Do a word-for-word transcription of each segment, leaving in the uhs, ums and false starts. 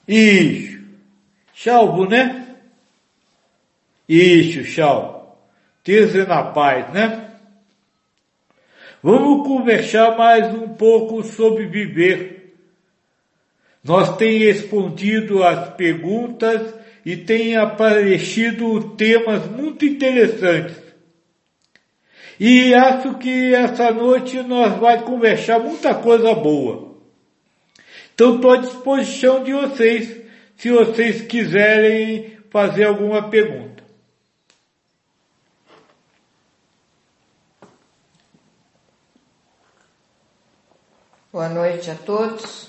Isso. Salvo, né? Isso, salvo. Esteja na paz, né? Vamos conversar mais um pouco sobre viver. Nós temos respondido as perguntas e tem aparecido temas muito interessantes. E acho que essa noite nós vamos conversar muita coisa boa. Então estou à disposição de vocês, se vocês quiserem fazer alguma pergunta. Boa noite a todos.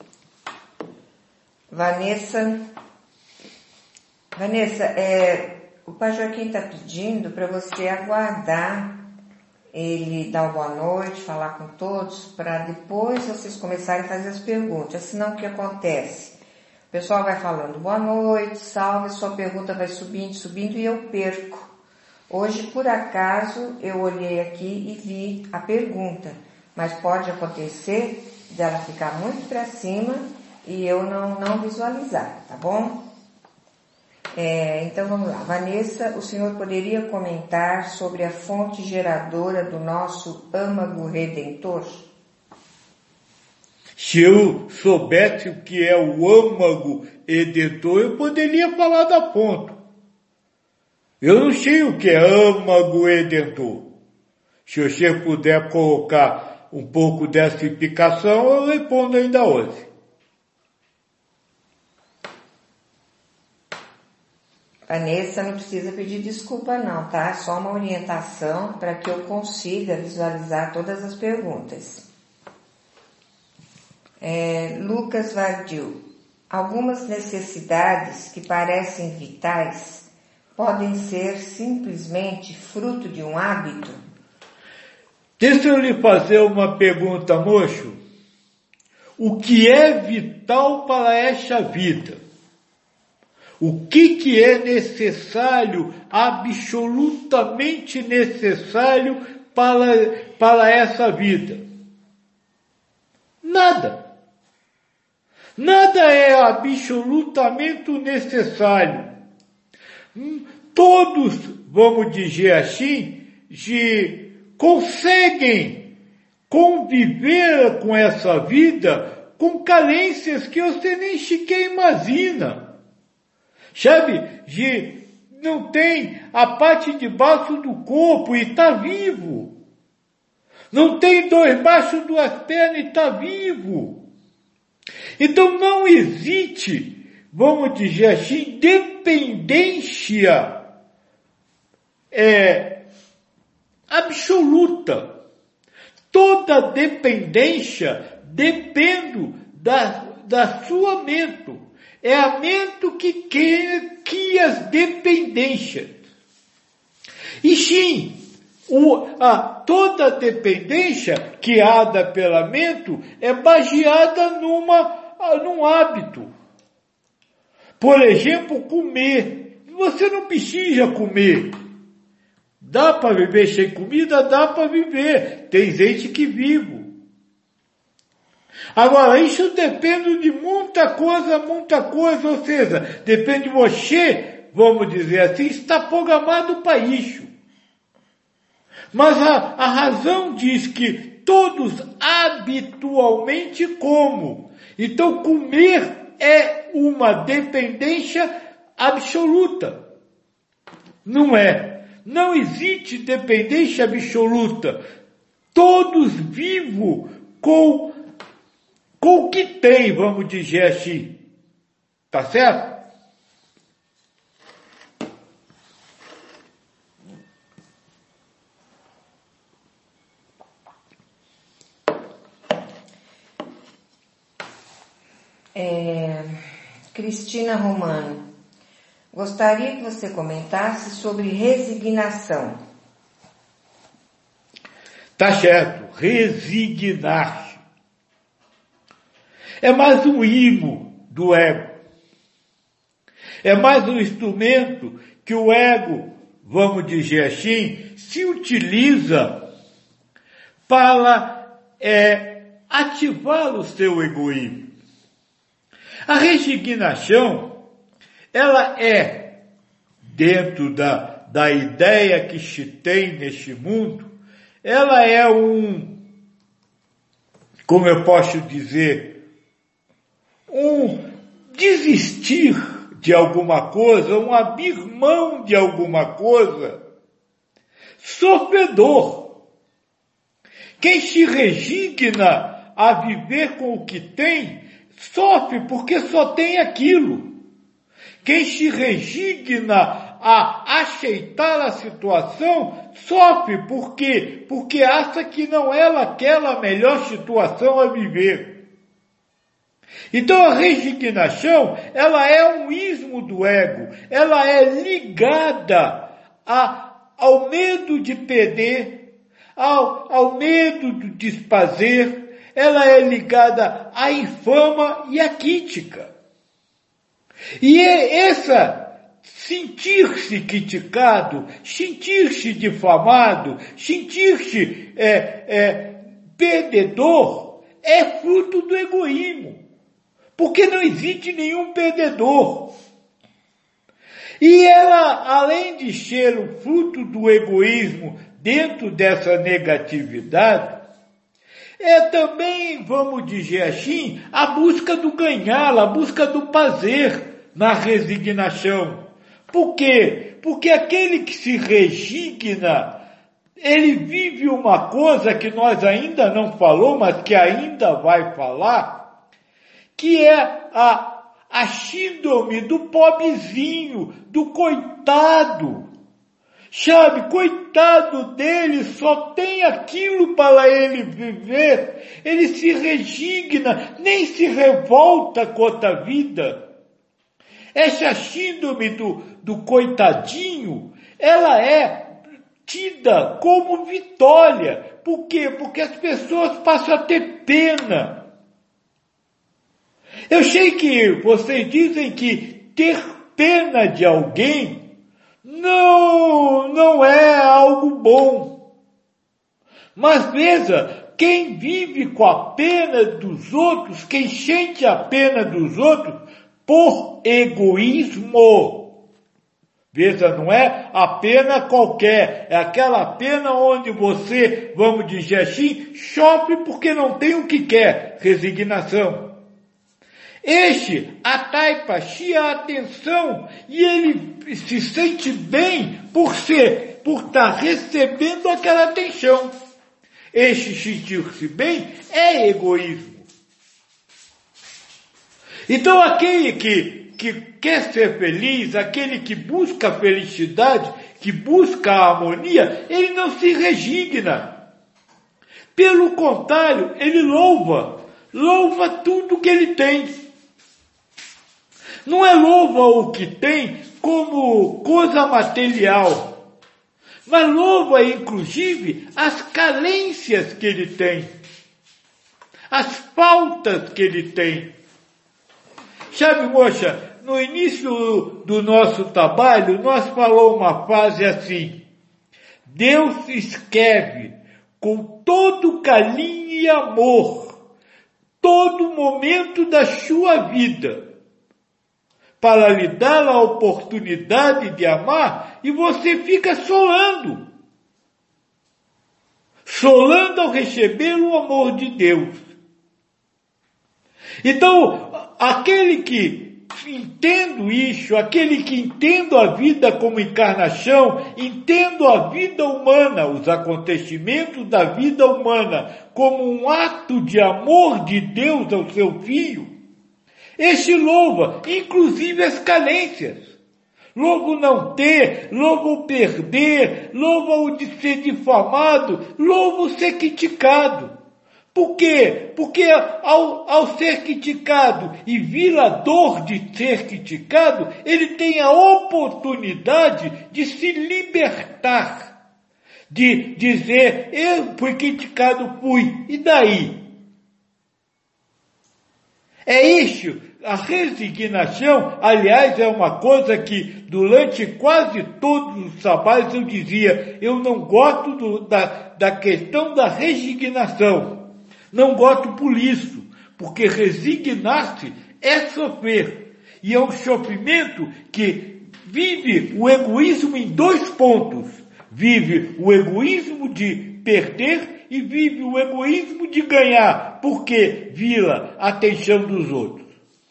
Vanessa, Vanessa, é, o Pai Joaquim está pedindo para você aguardar ele dar uma boa noite, falar com todos, para depois vocês começarem a fazer as perguntas. Senão o que acontece? O pessoal vai falando boa noite, salve, sua pergunta vai subindo, subindo e eu perco. Hoje, por acaso, eu olhei aqui e vi a pergunta, mas pode acontecer dela ficar muito para cima e eu não, não visualizar, tá bom? É, então vamos lá. Vanessa, o senhor poderia comentar sobre a fonte geradora do nosso âmago redentor? Se eu soubesse o que é o âmago redentor, eu poderia falar da fonte. Eu não sei o que é âmago redentor. Se você puder colocar um pouco dessa explicação, eu respondo ainda hoje. Vanessa, não precisa pedir desculpa não, tá? É só uma orientação para que eu consiga visualizar todas as perguntas. É, Lucas Vardil, algumas necessidades que parecem vitais podem ser simplesmente fruto de um hábito? Deixa eu lhe fazer uma pergunta, moço. O que é vital para esta vida? O que, que é necessário, absolutamente necessário para, para essa vida? Nada. Nada é absolutamente necessário. Todos, vamos dizer assim, de, conseguem conviver com essa vida com carências que você nem sequer imagina. Sabe, de, não tem a parte de baixo do corpo e está vivo. Não tem dois baixos duas pernas e está vivo. Então não existe, vamos dizer assim, dependência é, absoluta. Toda dependência depende da, da sua mente. É a mente que cria as dependências. E sim, o, a, toda dependência criada pela mente é baseada numa, num hábito. Por exemplo, comer. Você não precisa comer. Dá para viver sem comida? Dá para viver. Tem gente que vive. Agora, isso depende de muita coisa, muita coisa, ou seja, depende de você, vamos dizer assim, está programado para isso. Mas a, a razão diz que todos habitualmente comem. Então, comer é uma dependência absoluta. Não é. Não existe dependência absoluta. Todos vivem com Com o que tem, vamos dizer assim. Tá certo? É, Cristina Romano, gostaria que você comentasse sobre resignação. Tá certo. Resignar. É mais um imo do ego. É mais um instrumento que o ego, vamos dizer assim, se utiliza para é, ativar o seu egoísmo. A resignação, ela é, dentro da, da ideia que se tem neste mundo, ela é um, como eu posso dizer, um desistir de alguma coisa, um abrir mão de alguma coisa, sofredor. Quem se resigna a viver com o que tem, sofre porque só tem aquilo. Quem se resigna a aceitar a situação, sofre porque, porque acha que não é aquela a melhor situação a viver. Então a resignação, ela é um ismo do ego, ela é ligada a, ao medo de perder, ao, ao medo do desfazer, ela é ligada à infama e à crítica. E é essa sentir-se criticado, sentir-se difamado, sentir-se é, é, perdedor, é fruto do egoísmo. Porque não existe nenhum perdedor. E ela, além de ser o fruto do egoísmo dentro dessa negatividade, é também, vamos dizer assim, a busca do ganhar, a busca do prazer na resignação. Por quê? Porque aquele que se resigna, ele vive uma coisa que nós ainda não falou, mas que ainda vai falar, que é a, a síndrome do pobrezinho, do coitado. Sabe, coitado dele, só tem aquilo para ele viver. Ele se resigna, nem se revolta contra a vida. Essa síndrome do, do coitadinho, ela é tida como vitória. Por quê? Porque as pessoas passam a ter pena. Eu sei que vocês dizem que ter pena de alguém não, não é algo bom. Mas veja, quem vive com a pena dos outros, quem sente a pena dos outros, por egoísmo. Veja, não é a pena qualquer, é aquela pena onde você, vamos dizer assim, sofre porque não tem o que quer, resignação. Este atrai para si a atenção e ele se sente bem por ser, por estar recebendo aquela atenção. Este sentir-se bem é egoísmo. Então aquele que, que quer ser feliz, aquele que busca a felicidade, que busca a harmonia, ele não se resigna. Pelo contrário, ele louva, louva tudo que ele tem. Não é louva o que tem como coisa material, mas louva inclusive as carências que ele tem, as faltas que ele tem. Sabe, moça, no início do nosso trabalho, nós falamos uma frase assim: Deus escreve com todo carinho e amor todo momento da sua vida, para lhe dar a oportunidade de amar, e você fica solando. Solando ao receber o amor de Deus. Então, aquele que entende isso, aquele que entende a vida como encarnação, entende a vida humana, os acontecimentos da vida humana, como um ato de amor de Deus ao seu Filho, este louva, inclusive as carências. Louva o não ter, louva o perder, louva o de ser difamado, louva o ser criticado. Por quê? Porque ao, ao ser criticado e vir a dor de ser criticado, ele tem a oportunidade de se libertar. De dizer, eu fui criticado, fui, e daí? É isso, a resignação, aliás, é uma coisa que durante quase todos os trabalhos eu dizia, eu não gosto do, da, da questão da resignação, não gosto por isso, porque resignar-se é sofrer. E é um sofrimento que vive o egoísmo em dois pontos. Vive o egoísmo de perder e vive o egoísmo de ganhar, porque vira a atenção dos outros.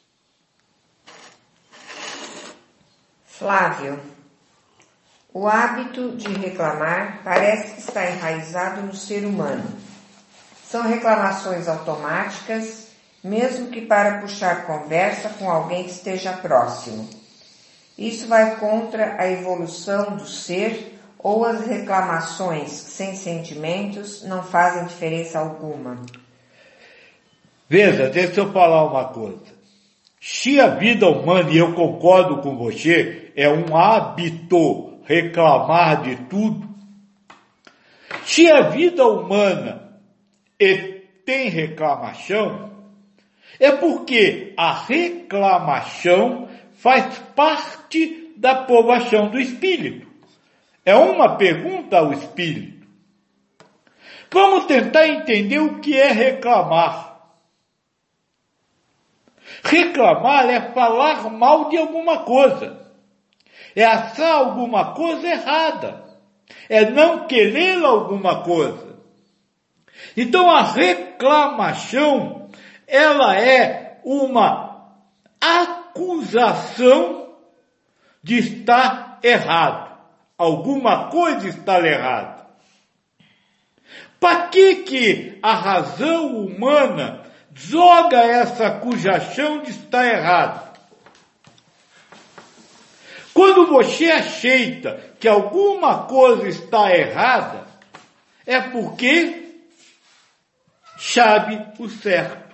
Flávio, o hábito de reclamar parece que está enraizado no ser humano. São reclamações automáticas, mesmo que para puxar conversa com alguém que esteja próximo. Isso vai contra a evolução do ser, ou as reclamações sem sentimentos não fazem diferença alguma? Veja, deixa eu falar uma coisa. Se a vida humana, e eu concordo com você, é um hábito reclamar de tudo, se a vida humana tem reclamação, é porque a reclamação faz parte da povoação do espírito. É uma pergunta ao espírito. Vamos tentar entender o que é reclamar. Reclamar é falar mal de alguma coisa. É achar alguma coisa errada. É não querer alguma coisa. Então a reclamação, ela é uma acusação de estar errado. Alguma coisa está errada. Para que que a razão humana joga essa acusação de estar errado? Quando você aceita que alguma coisa está errada, é porque sabe o certo.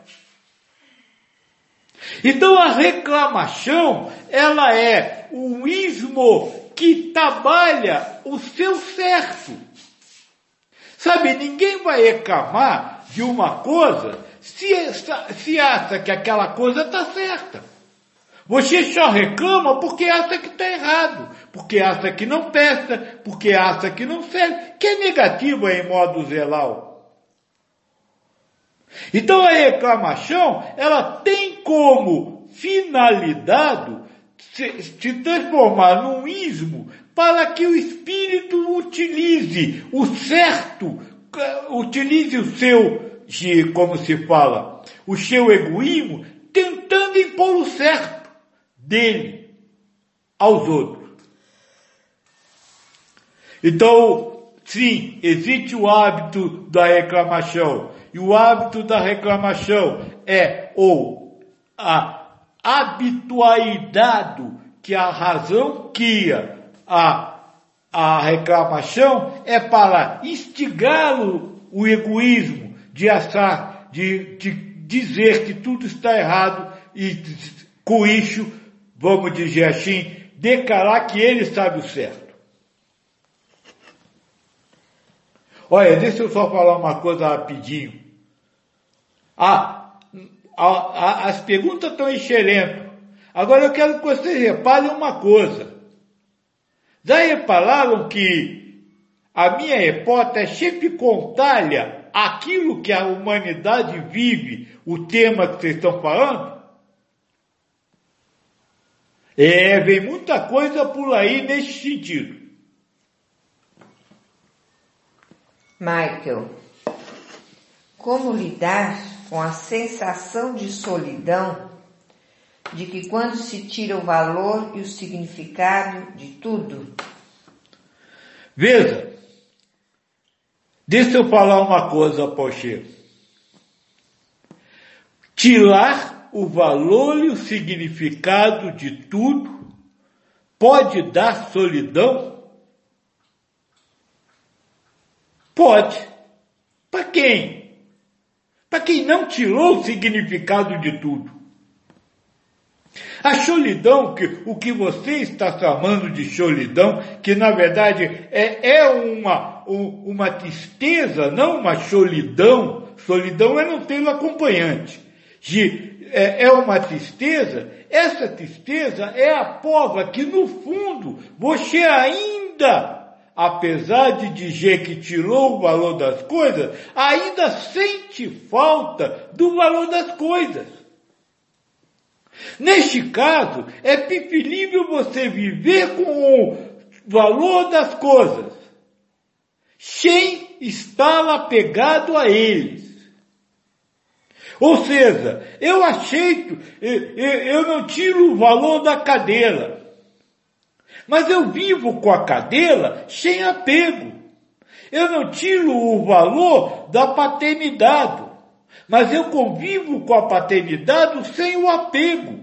Então a reclamação, ela é um ismo que trabalha o seu certo. Sabe, ninguém vai reclamar de uma coisa se, se acha que aquela coisa está certa. Você só reclama porque acha que está errado, porque acha que não presta, porque acha que não serve, que é negativo em modo geral. Então a reclamação, ela tem como finalidade se, se transformar num ismo para que o espírito utilize o certo, utilize o seu, como se fala, o seu egoísmo, tentando impor o certo dele aos outros. Então, sim, existe o hábito da reclamação. E o hábito da reclamação é ou a habitualidade que a razão cria a, a reclamação é para instigar o, o egoísmo de achar, de, de dizer que tudo está errado e com isso, vamos dizer assim, declarar que ele sabe o certo. Olha, deixa eu só falar uma coisa rapidinho. Ah, a, a, as perguntas estão excelentes. Agora eu quero que vocês reparem uma coisa. Já repararam que a minha hipótese é sempre contrária àquilo que a humanidade vive, o tema que vocês estão falando? É, vem muita coisa por aí nesse sentido. Michael, como lidar com a sensação de solidão de que quando se tira o valor e o significado de tudo? Veja, deixa eu falar uma coisa, Poxa. Tirar o valor e o significado de tudo pode dar solidão? Pode. Para quem? Para quem não tirou o significado de tudo. A solidão, que, o que você está chamando de solidão, que na verdade é, é uma, uma tristeza, não uma solidão. Solidão é não ter um acompanhante. De, é, é uma tristeza. Essa tristeza é a prova que no fundo você ainda, apesar de dizer que tirou o valor das coisas, ainda sente falta do valor das coisas. Neste caso, é preferível você viver com o valor das coisas, sem estar apegado a eles. Ou seja, eu aceito, eu, eu não tiro o valor da cadeira, mas eu vivo com a cadeira sem apego. Eu não tiro o valor da paternidade, mas eu convivo com a paternidade sem o apego.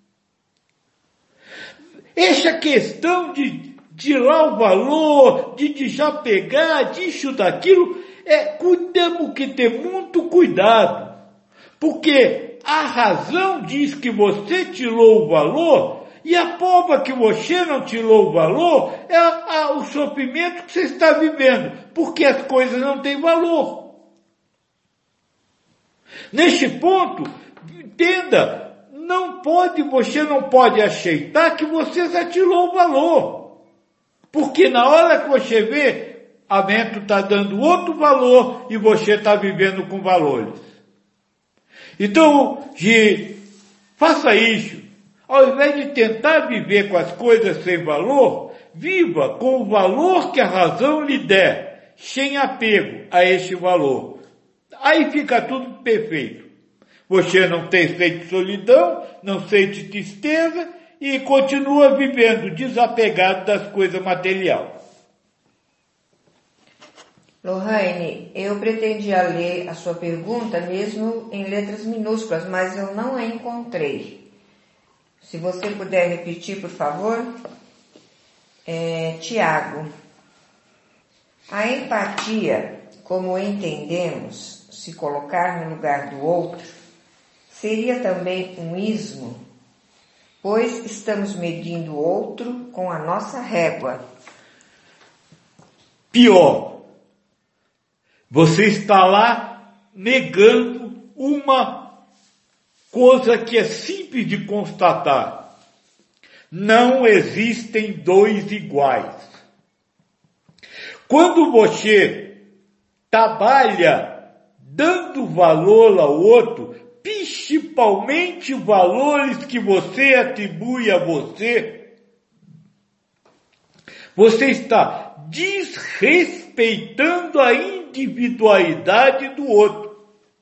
Essa questão de tirar o valor, de desapegar, disso, daquilo, é, temos que ter muito cuidado. Porque a razão diz que você tirou o valor, e a prova que você não tirou o valor é a, a, o sofrimento que você está vivendo, porque as coisas não têm valor. Neste ponto, entenda, não pode, você não pode aceitar que você já tirou o valor. Porque na hora que você vê, a mente está dando outro valor e você está vivendo com valores. Então, de, faça isso. Ao invés de tentar viver com as coisas sem valor, viva com o valor que a razão lhe der, sem apego a esse valor. Aí fica tudo perfeito. Você não tem sente solidão, não sente tristeza e continua vivendo desapegado das coisas materiais. Lohane, eu pretendia ler a sua pergunta mesmo em letras minúsculas, mas eu não a encontrei. Se você puder repetir, por favor. É, Tiago, a empatia, como entendemos, se colocar no lugar do outro, seria também um ismo, pois estamos medindo o outro com a nossa régua. Pior. Você está lá negando uma coisa que é simples de constatar. Não existem dois iguais. Quando você trabalha dando valor ao outro, principalmente valores que você atribui a você, você está desrespeitando a individualidade do outro.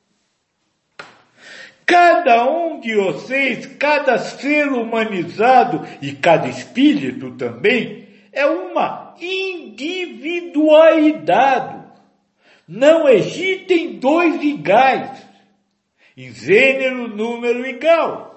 Cada um de vocês, cada ser humanizado e cada espírito também, é uma individualidade. Não existem dois iguais, em gênero, número igual.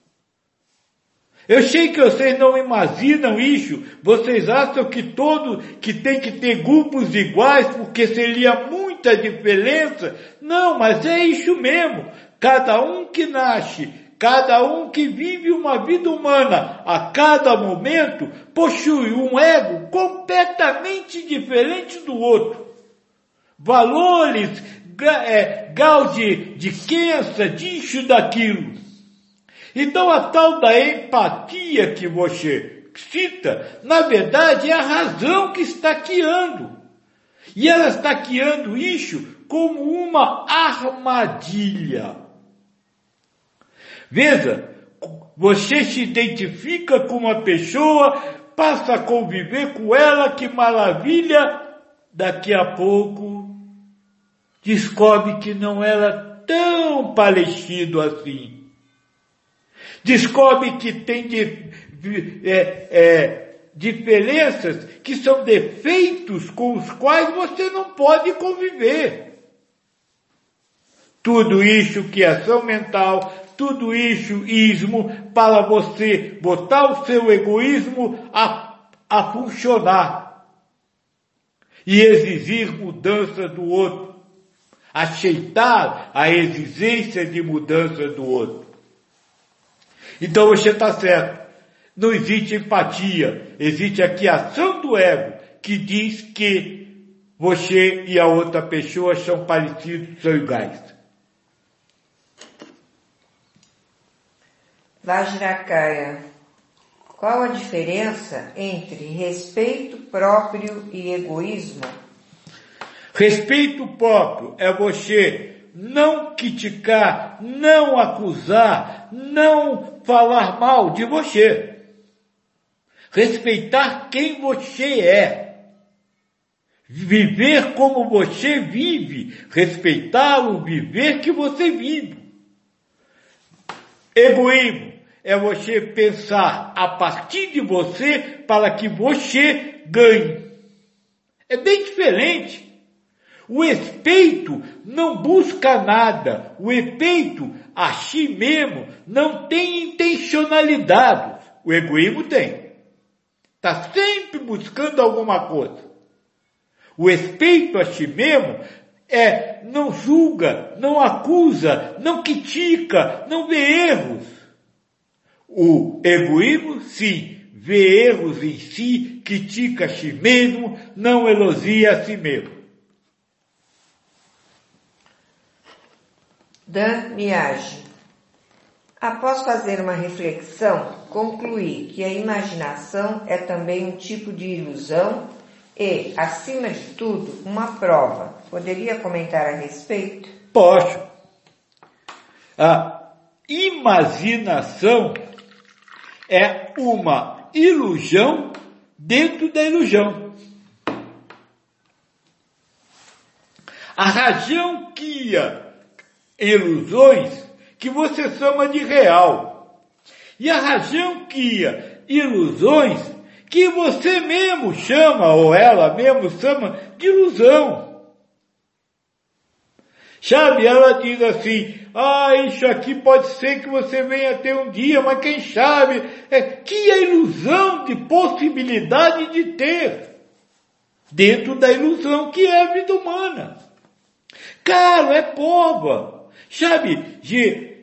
Eu sei que vocês não imaginam isso, vocês acham que todo, que tem que ter grupos iguais, porque seria muita diferença. Não, mas é isso mesmo. Cada um que nasce, cada um que vive uma vida humana, a cada momento, possui um ego completamente diferente do outro. Valores, é, grau de, de crença, disso, daquilo. Então a tal da empatia que você cita, na verdade é a razão que está guiando. E ela está guiando isso como uma armadilha. Veja, você se identifica com uma pessoa, passa a conviver com ela, que maravilha, daqui a pouco descobre que não era tão parecido assim. Descobre que tem de, é, é, diferenças que são defeitos com os quais você não pode conviver. Tudo isso que é ação mental, tudo isso ismo para você botar o seu egoísmo a, a funcionar e exigir mudança do outro, aceitar a exigência de mudança do outro. Então você está certo. Não existe empatia. Existe aqui a ação do ego que diz que você e a outra pessoa são parecidos, são iguais. Vajrakaya, qual a diferença entre respeito próprio e egoísmo? Respeito próprio é você não criticar, não acusar, não falar mal de você. Respeitar quem você é. Viver como você vive. Respeitar o viver que você vive. Egoísmo é você pensar a partir de você para que você ganhe. É bem diferente. O respeito não busca nada. O respeito a si mesmo não tem intencionalidade. O egoísmo tem. Está sempre buscando alguma coisa. O respeito a si mesmo é não julga, não acusa, não critica, não vê erros. O egoísmo, sim, vê erros em si, critica a si mesmo, não elogia a si mesmo. Dan Miage. Após fazer uma reflexão, concluí que a imaginação é também um tipo de ilusão e, acima de tudo, uma prova. Poderia comentar a respeito? Posso. A imaginação é uma ilusão dentro da ilusão. A razão cria ilusões que você chama de real. E a razão cria ilusões que você mesmo chama, ou ela mesmo chama, de ilusão. Sabe, ela diz assim, ah, isso aqui pode ser que você venha ter um dia, mas quem sabe, é, que a ilusão de possibilidade de ter, dentro da ilusão que é a vida humana. Claro, é prova. Sabe, de,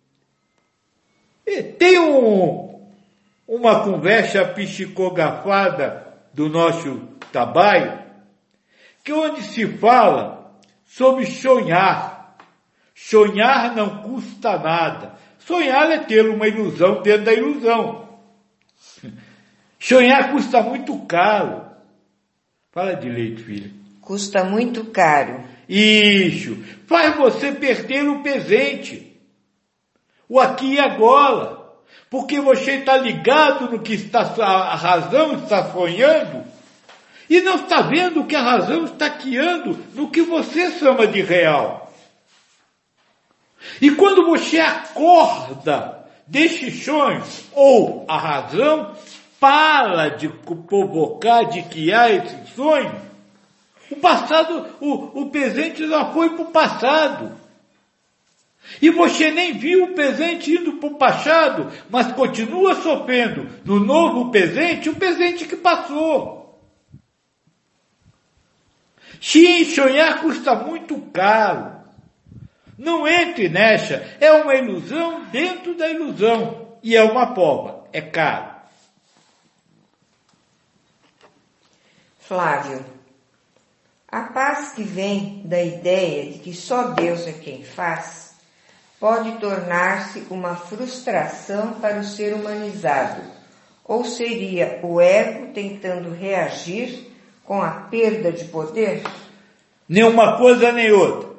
tem um, uma conversa psicografada do nosso trabalho, que onde se fala sobre sonhar. Sonhar não custa nada. Sonhar é ter uma ilusão dentro da ilusão. Sonhar custa muito caro. Fala direito, filha. Custa muito caro. Isso. Faz você perder o presente. O aqui e agora. Porque você está ligado no que está, a razão está sonhando e não está vendo que a razão está criando no que você chama de real. E quando você acorda desses sonhos, ou a razão para de provocar, de criar esse sonho, o passado, o, o presente já foi para o passado. E você nem viu o presente indo para o passado, mas continua sofrendo no novo presente o presente que passou. Sim, sonhar custa muito caro. Não entre nessa. É uma ilusão dentro da ilusão. E é uma prova. É caro. Flávio. A paz que vem da ideia de que só Deus é quem faz pode tornar-se uma frustração para o ser humanizado, ou seria o ego tentando reagir com a perda de poder? Nenhuma coisa nem outra.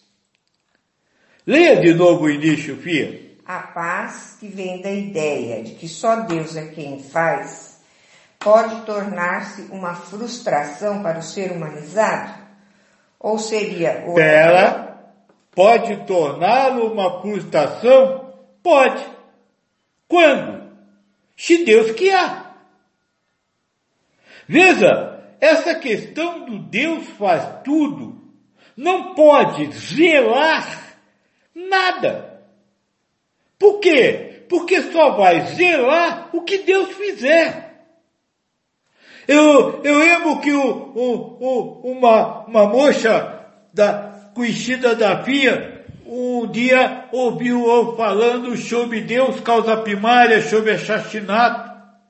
Leia de novo o início, filha. A paz que vem da ideia de que só Deus é quem faz pode tornar-se uma frustração para o ser humanizado? Ou seria o Pera. ego... Pode torná-lo uma frustração? Pode. Quando? Se Deus quiser. Veja, essa questão do Deus faz tudo não pode zelar nada. Por quê? Porque só vai zelar o que Deus fizer. Eu, eu lembro que o, o, o, uma, uma moça da conhecida da Fia, um dia ouviu eu falando sobre Deus, causa primária, sobre assassinato.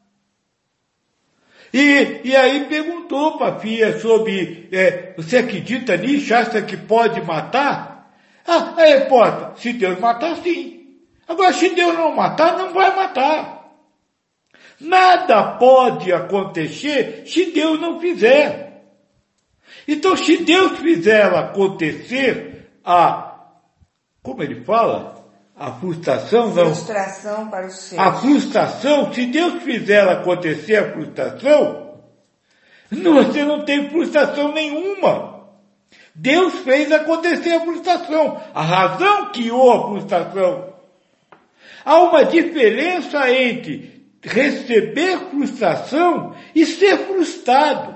E, e aí perguntou para a Fia sobre, é, você acredita nisso? Acha que pode matar? Ah, a repórter, se Deus matar, sim. Agora, se Deus não matar, não vai matar. Nada pode acontecer se Deus não fizer. Então, se Deus fizer ela acontecer, a, como ele fala, A frustração não. Frustração para o ser. A frustração, se Deus fizer acontecer a frustração, você não tem frustração nenhuma. Deus fez acontecer a frustração. A razão criou a frustração. Há uma diferença entre receber frustração e ser frustrado.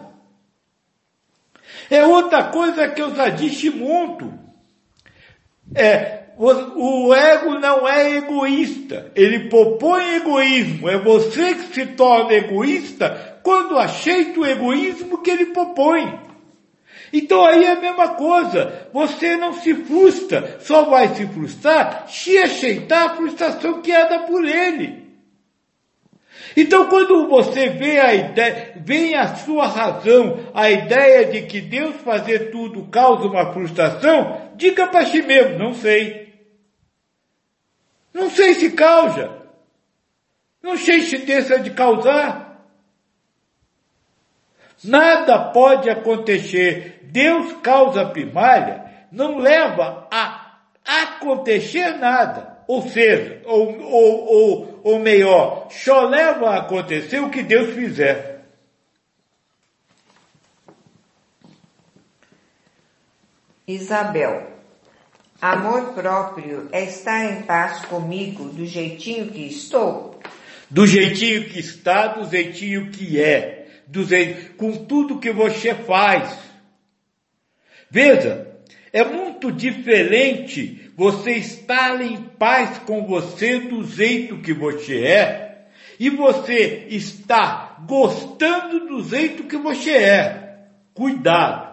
É outra coisa que eu já disse muito. É, o, o ego não é egoísta. Ele propõe egoísmo. É você que se torna egoísta quando aceita o egoísmo que ele propõe. Então aí é a mesma coisa. Você não se frustra. Só vai se frustrar se aceitar a frustração que é dada por ele. Então, quando você vê a ideia, vem a sua razão, a ideia de que Deus fazer tudo causa uma frustração, diga para si mesmo, não sei. Não sei se causa. Não sei se deixa de causar. Nada pode acontecer. Deus, causa primária, não leva a acontecer nada. Ou seja, ou, ou, ou, ou melhor, só leva a acontecer o que Deus fizer. Isabel, amor próprio é estar em paz comigo do jeitinho que estou? Do jeitinho que está, do jeitinho que é, do jeito, com tudo que você faz. Veja, é muito diferente você estar em paz com você do jeito que você é e você estar gostando do jeito que você é. Cuidado.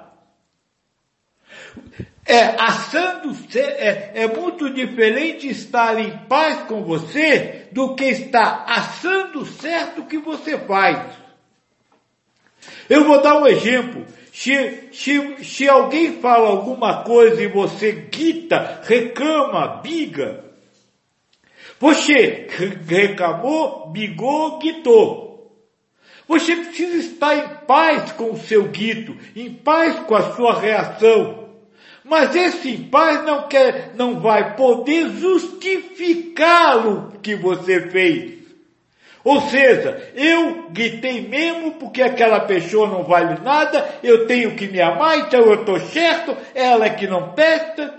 É, assando, é, é muito diferente estar em paz com você do que estar assando certo o que você faz. Eu vou dar um exemplo. Se, se, se alguém fala alguma coisa e você grita, reclama, biga, você reclamou, bigou, gritou. Você precisa estar em paz com o seu grito, em paz com a sua reação. Mas esse em paz não, quer, não vai poder justificar o que você fez. Ou seja, eu gritei mesmo porque aquela pessoa não vale nada, eu tenho que me amar, então eu estou certo, ela é que não presta.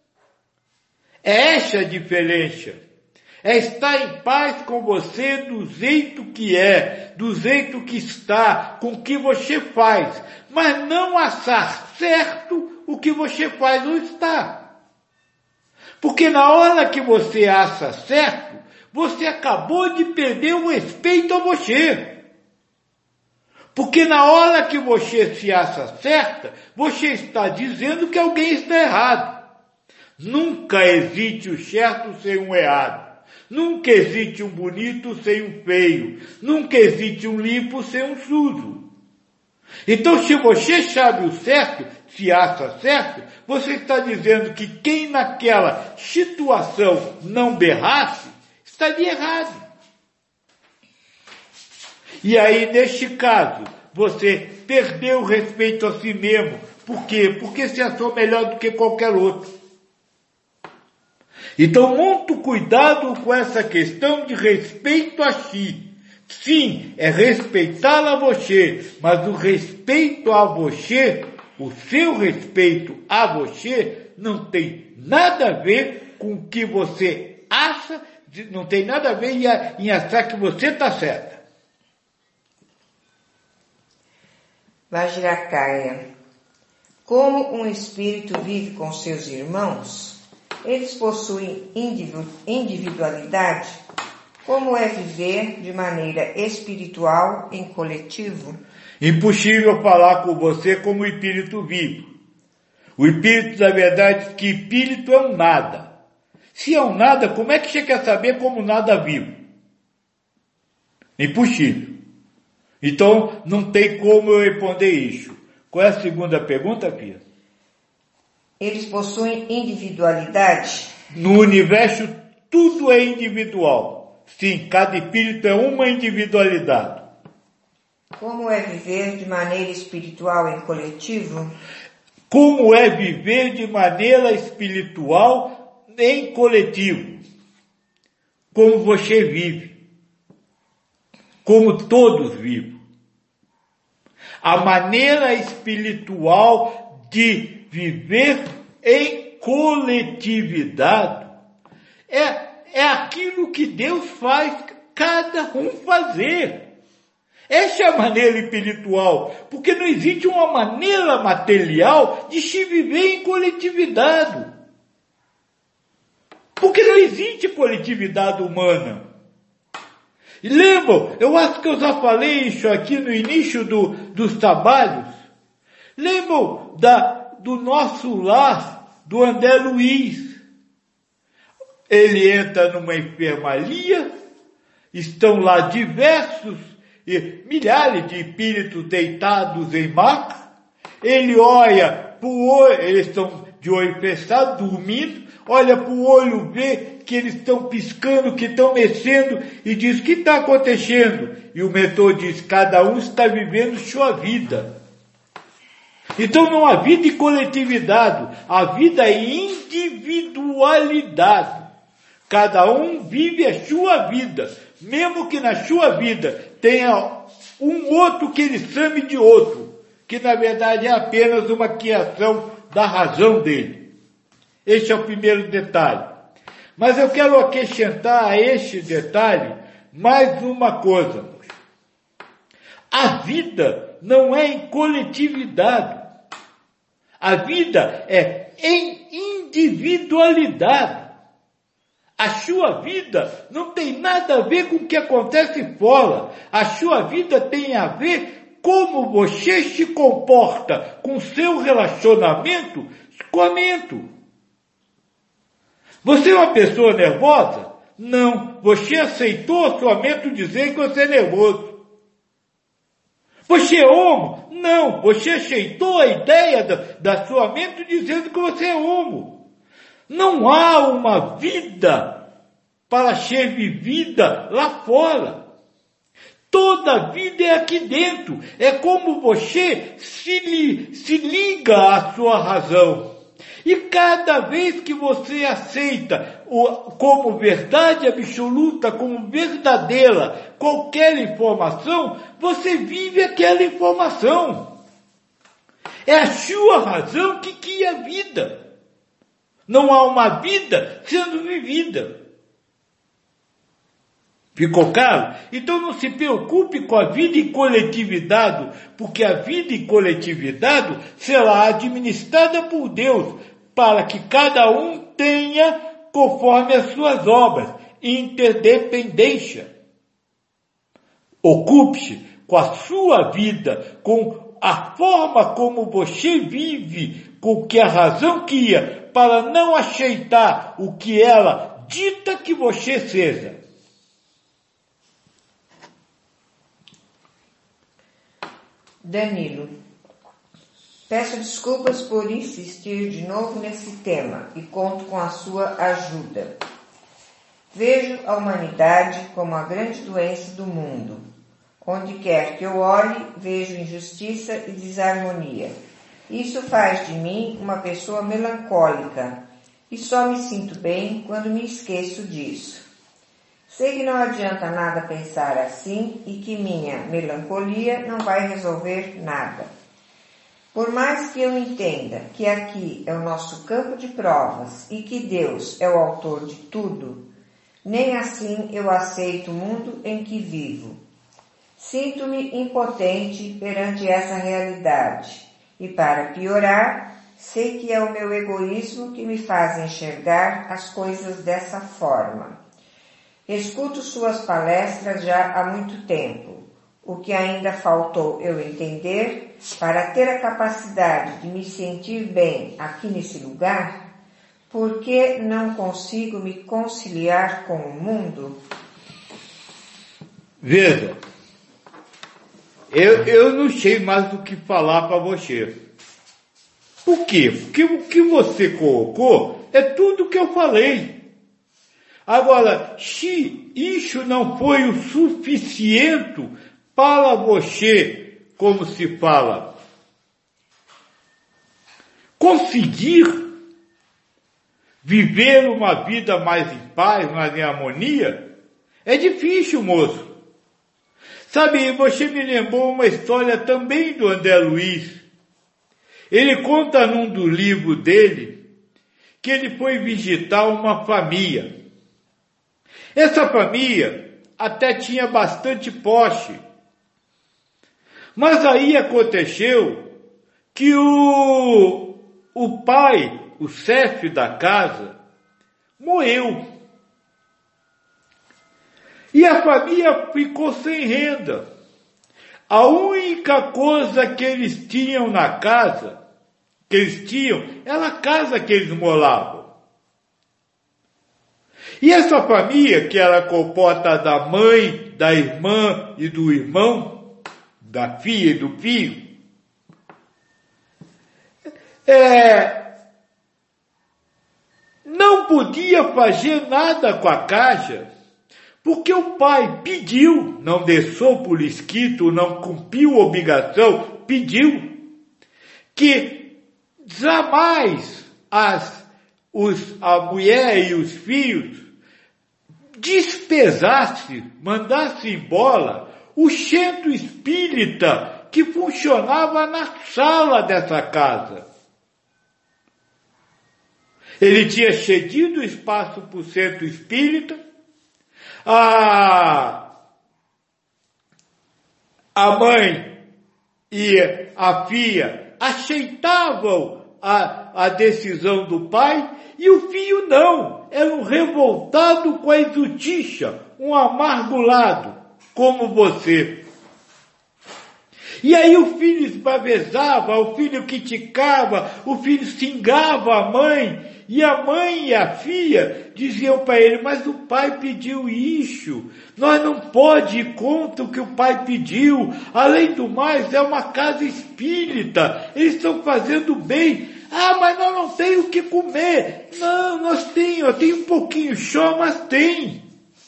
É essa a diferença. É estar em paz com você do jeito que é, do jeito que está, com o que você faz, mas não achar certo o que você faz ou está. Porque na hora que você acha certo, você acabou de perder o respeito a você. Porque na hora que você se acha certa, você está dizendo que alguém está errado. Nunca existe o certo sem um errado. Nunca existe um bonito sem um feio. Nunca existe um limpo sem um sujo. Então, se você sabe o certo, se acha certo, você está dizendo que quem naquela situação não berrasse, estaria errado. E aí, neste caso, você perdeu o respeito a si mesmo. Por quê? Porque se achou melhor do que qualquer outro. Então, muito cuidado com essa questão de respeito a si. Sim, é respeitá-la a você, mas o respeito a você, o seu respeito a você, não tem nada a ver com o que você acha, não tem nada a ver em achar que você está certa. Vajracaya, como um espírito vive com seus irmãos, eles possuem individualidade? Como é viver de maneira espiritual em coletivo? Impossível falar com você como espírito vivo. O espírito, na verdade, que espírito é um nada. Se é um nada, como é que você quer saber como nada vivo? Impossível. Então, não tem como eu responder isso. Qual é a segunda pergunta, Pia? Eles possuem individualidade? No universo, tudo é individual. Sim, cada espírito é uma individualidade. Como é viver de maneira espiritual em coletivo? Como é viver de maneira espiritual em coletivo? como você vive, como todos vivem. A maneira espiritual de viver em coletividade é, é aquilo que Deus faz cada um fazer. Essa é a maneira espiritual, porque não existe uma maneira material de se viver em coletividade. Porque não existe coletividade humana. E lembram, eu acho que eu já falei isso aqui no início do, dos trabalhos. Lembram da, do nosso lar, do André Luiz. Ele entra numa enfermaria, estão lá diversos e milhares de espíritos deitados em maca. Ele olha para o olho, eles estão de olho fechado, dormindo, olha para o olho, vê que eles estão piscando, que estão mexendo, e diz: o que está acontecendo? E o mentor diz: cada um está vivendo sua vida. Então não há vida em coletividade, há vida em individualidade. Cada um vive a sua vida, mesmo que na sua vida tenha um outro que ele chame de outro, que na verdade é apenas uma criação da razão dele. Esse é o primeiro detalhe. Mas eu quero acrescentar a este detalhe mais uma coisa. A vida não é em coletividade. A vida é em individualidade. A sua vida não tem nada a ver com o que acontece fora. A sua vida tem a ver como você se comporta com seu relacionamento com a mente. Você é uma pessoa nervosa? Não. Você aceitou a sua mente dizer que você é nervoso. Você é homo? Não. Você aceitou a ideia da, da sua mente dizendo que você é homo. Não há uma vida para ser vivida lá fora. Toda vida é aqui dentro. É como você se, li, se liga à sua razão. E cada vez que você aceita o, como verdade absoluta, como verdadeira, qualquer informação, você vive aquela informação. É a sua razão que cria a vida. Não há uma vida sendo vivida. Ficou claro? Então não se preocupe com a vida em coletividade, porque a vida em coletividade será administrada por Deus, para que cada um tenha conforme as suas obras, interdependência. Ocupe-se com a sua vida, com a forma como você vive, com o que a razão cria, para não aceitar o que ela dita que você seja. Danilo, peço desculpas por insistir de novo nesse tema e conto com a sua ajuda. Vejo a humanidade como a grande doença do mundo. Onde quer que eu olhe, vejo injustiça e desarmonia. Isso faz de mim uma pessoa melancólica e só me sinto bem quando me esqueço disso. Sei que não adianta nada pensar assim e que minha melancolia não vai resolver nada. Por mais que eu entenda que aqui é o nosso campo de provas e que Deus é o autor de tudo, nem assim eu aceito o mundo em que vivo. Sinto-me impotente perante essa realidade e, para piorar, sei que é o meu egoísmo que me faz enxergar as coisas dessa forma. Escuto suas palestras já há muito tempo. O que ainda faltou eu entender para ter a capacidade de me sentir bem aqui nesse lugar, por que não consigo me conciliar com o mundo? Veja, eu, eu não sei mais do que falar para você. Por quê? Porque o que você colocou é tudo que eu falei. Agora, se isso não foi o suficiente para você, como se fala, conseguir viver uma vida mais em paz, mais em harmonia, é difícil, moço. Sabe, você me lembrou uma história também do André Luiz. Ele conta num do livro dele que ele foi visitar uma família. Essa família até tinha bastante posse. Mas aí aconteceu que o, o pai, o chefe da casa, morreu. E a família ficou sem renda. A única coisa que eles tinham na casa, que eles tinham, era a casa que eles moravam. E essa família, que era composta da mãe, da irmã e do irmão, da filha e do filho, é, não podia fazer nada com a casa, porque o pai pediu, não deixou por escrito, não cumpriu a obrigação, pediu que jamais as, os, a mulher e os filhos despesasse, mandasse embora o centro espírita que funcionava na sala dessa casa. Ele tinha cedido espaço para o centro espírita. A, a mãe e a filha aceitavam a, a decisão do pai e o filho não. Era um revoltado com a injustiça, um amargurado, como você. E aí o filho esbravejava, o filho criticava, o filho xingava a mãe. E a mãe e a filha diziam para ele, mas o pai pediu isso, nós não pode ir contra o que o pai pediu, além do mais é uma casa espírita, eles estão fazendo bem. Ah, mas nós não temos o que comer. Não, nós temos, eu tenho um pouquinho só, mas tem.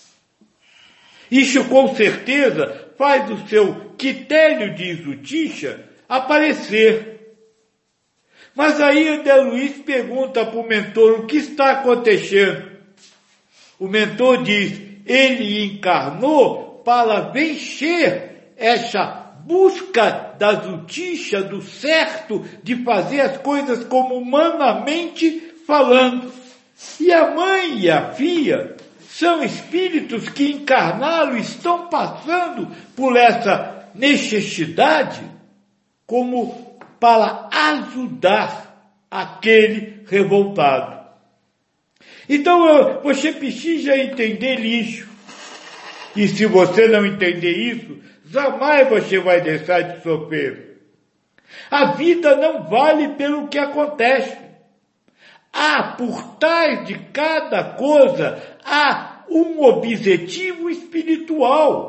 Isso com certeza faz o seu critério de injustiça aparecer. Mas aí André Luiz pergunta para o mentor o que está acontecendo. O mentor diz, ele encarnou para vencer essa busca da justiça, do certo, de fazer as coisas como humanamente falando. E a mãe e a filha são espíritos que encarnaram, estão passando por essa necessidade como para ajudar aquele revoltado. Então você precisa entender isso. E se você não entender isso, jamais você vai deixar de sofrer. A vida não vale pelo que acontece. Há por trás de cada coisa, há um objetivo espiritual.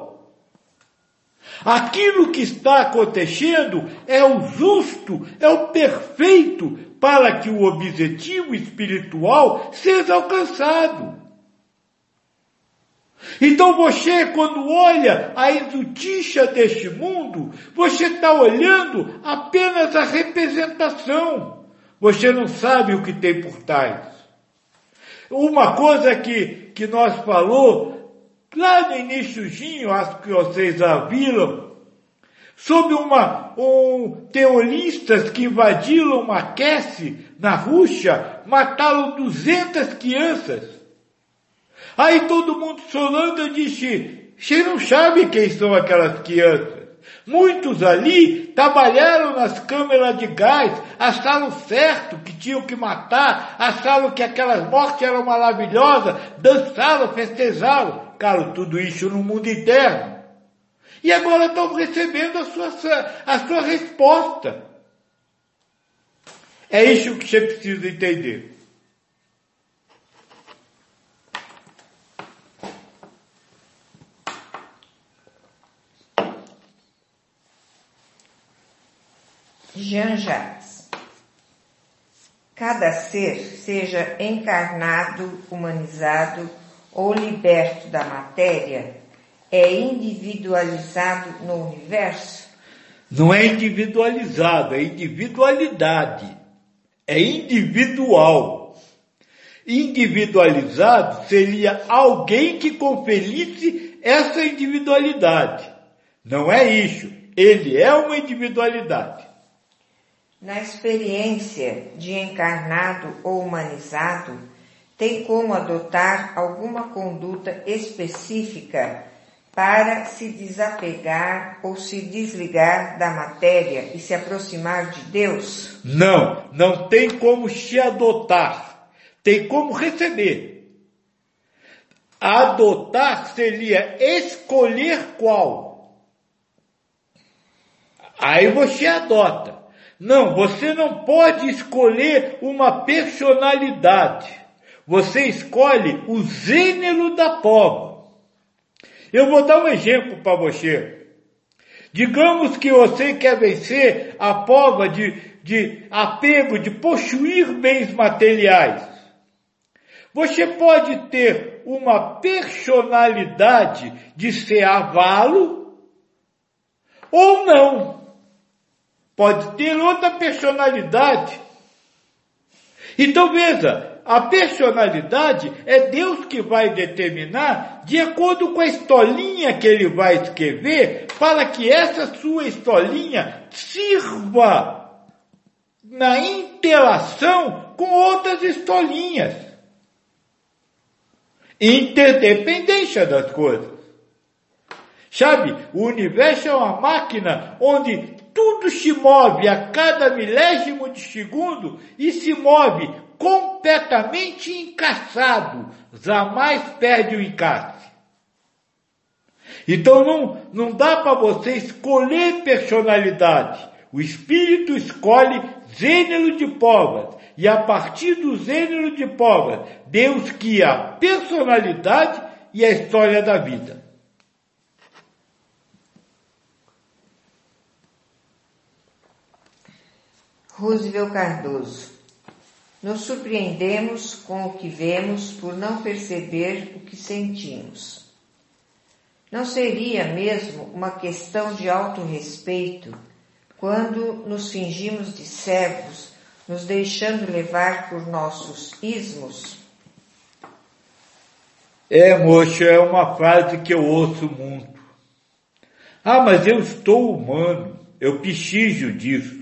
Aquilo que está acontecendo é o justo, é o perfeito para que o objetivo espiritual seja alcançado. Então você, quando olha a injustiça deste mundo, você está olhando apenas a representação. Você não sabe o que tem por trás. Uma coisa que, que nós falou lá no iniciozinho, acho que vocês já viram, sobre uma, um, terroristas que invadiram uma creche na Rússia, mataram duzentas crianças. Aí todo mundo chorando disse, você não sabe quem são aquelas crianças. Muitos ali trabalharam nas câmeras de gás, acharam certo que tinham que matar, acharam que aquelas mortes eram maravilhosas, dançaram, festejaram. Cara, tudo isso no mundo interno. E agora estão recebendo a sua, a sua resposta. É isso que você precisa entender. Jean Jacques. Cada ser, seja encarnado, humanizado ou liberto da matéria, é individualizado no universo? Não é individualizado, é individualidade. É individual. Individualizado seria alguém que conferisse essa individualidade. Não é isso. Ele é uma individualidade. Na experiência de encarnado ou humanizado, tem como adotar alguma conduta específica para se desapegar ou se desligar da matéria e se aproximar de Deus? Não, não tem como se adotar. Tem como receber. Adotar seria escolher qual. Aí você adota. Não, você não pode escolher uma personalidade. Você escolhe o gênero da prova. Eu vou dar um exemplo para você. Digamos que você quer vencer a prova de, de apego, de possuir bens materiais. Você pode ter uma personalidade de ser avaro ou não. Pode ter outra personalidade. Então veja, a personalidade é Deus que vai determinar de acordo com a historinha que Ele vai escrever, para que essa sua historinha sirva na interação com outras historinhas. Interdependência das coisas. Sabe, o universo é uma máquina onde tudo se move a cada milésimo de segundo e se move completamente encaixado, jamais perde o encaixe. Então não, não dá para você escolher personalidade. O espírito escolhe gênero de provas, e a partir do gênero de provas, Deus cria a personalidade e a história da vida. Roosevelt Cardoso. Nos surpreendemos com o que vemos por não perceber o que sentimos. Não seria mesmo uma questão de autorrespeito quando nos fingimos de cegos, nos deixando levar por nossos ismos? É, moço, é uma frase que eu ouço muito. Ah, mas eu estou humano, eu preciso disso.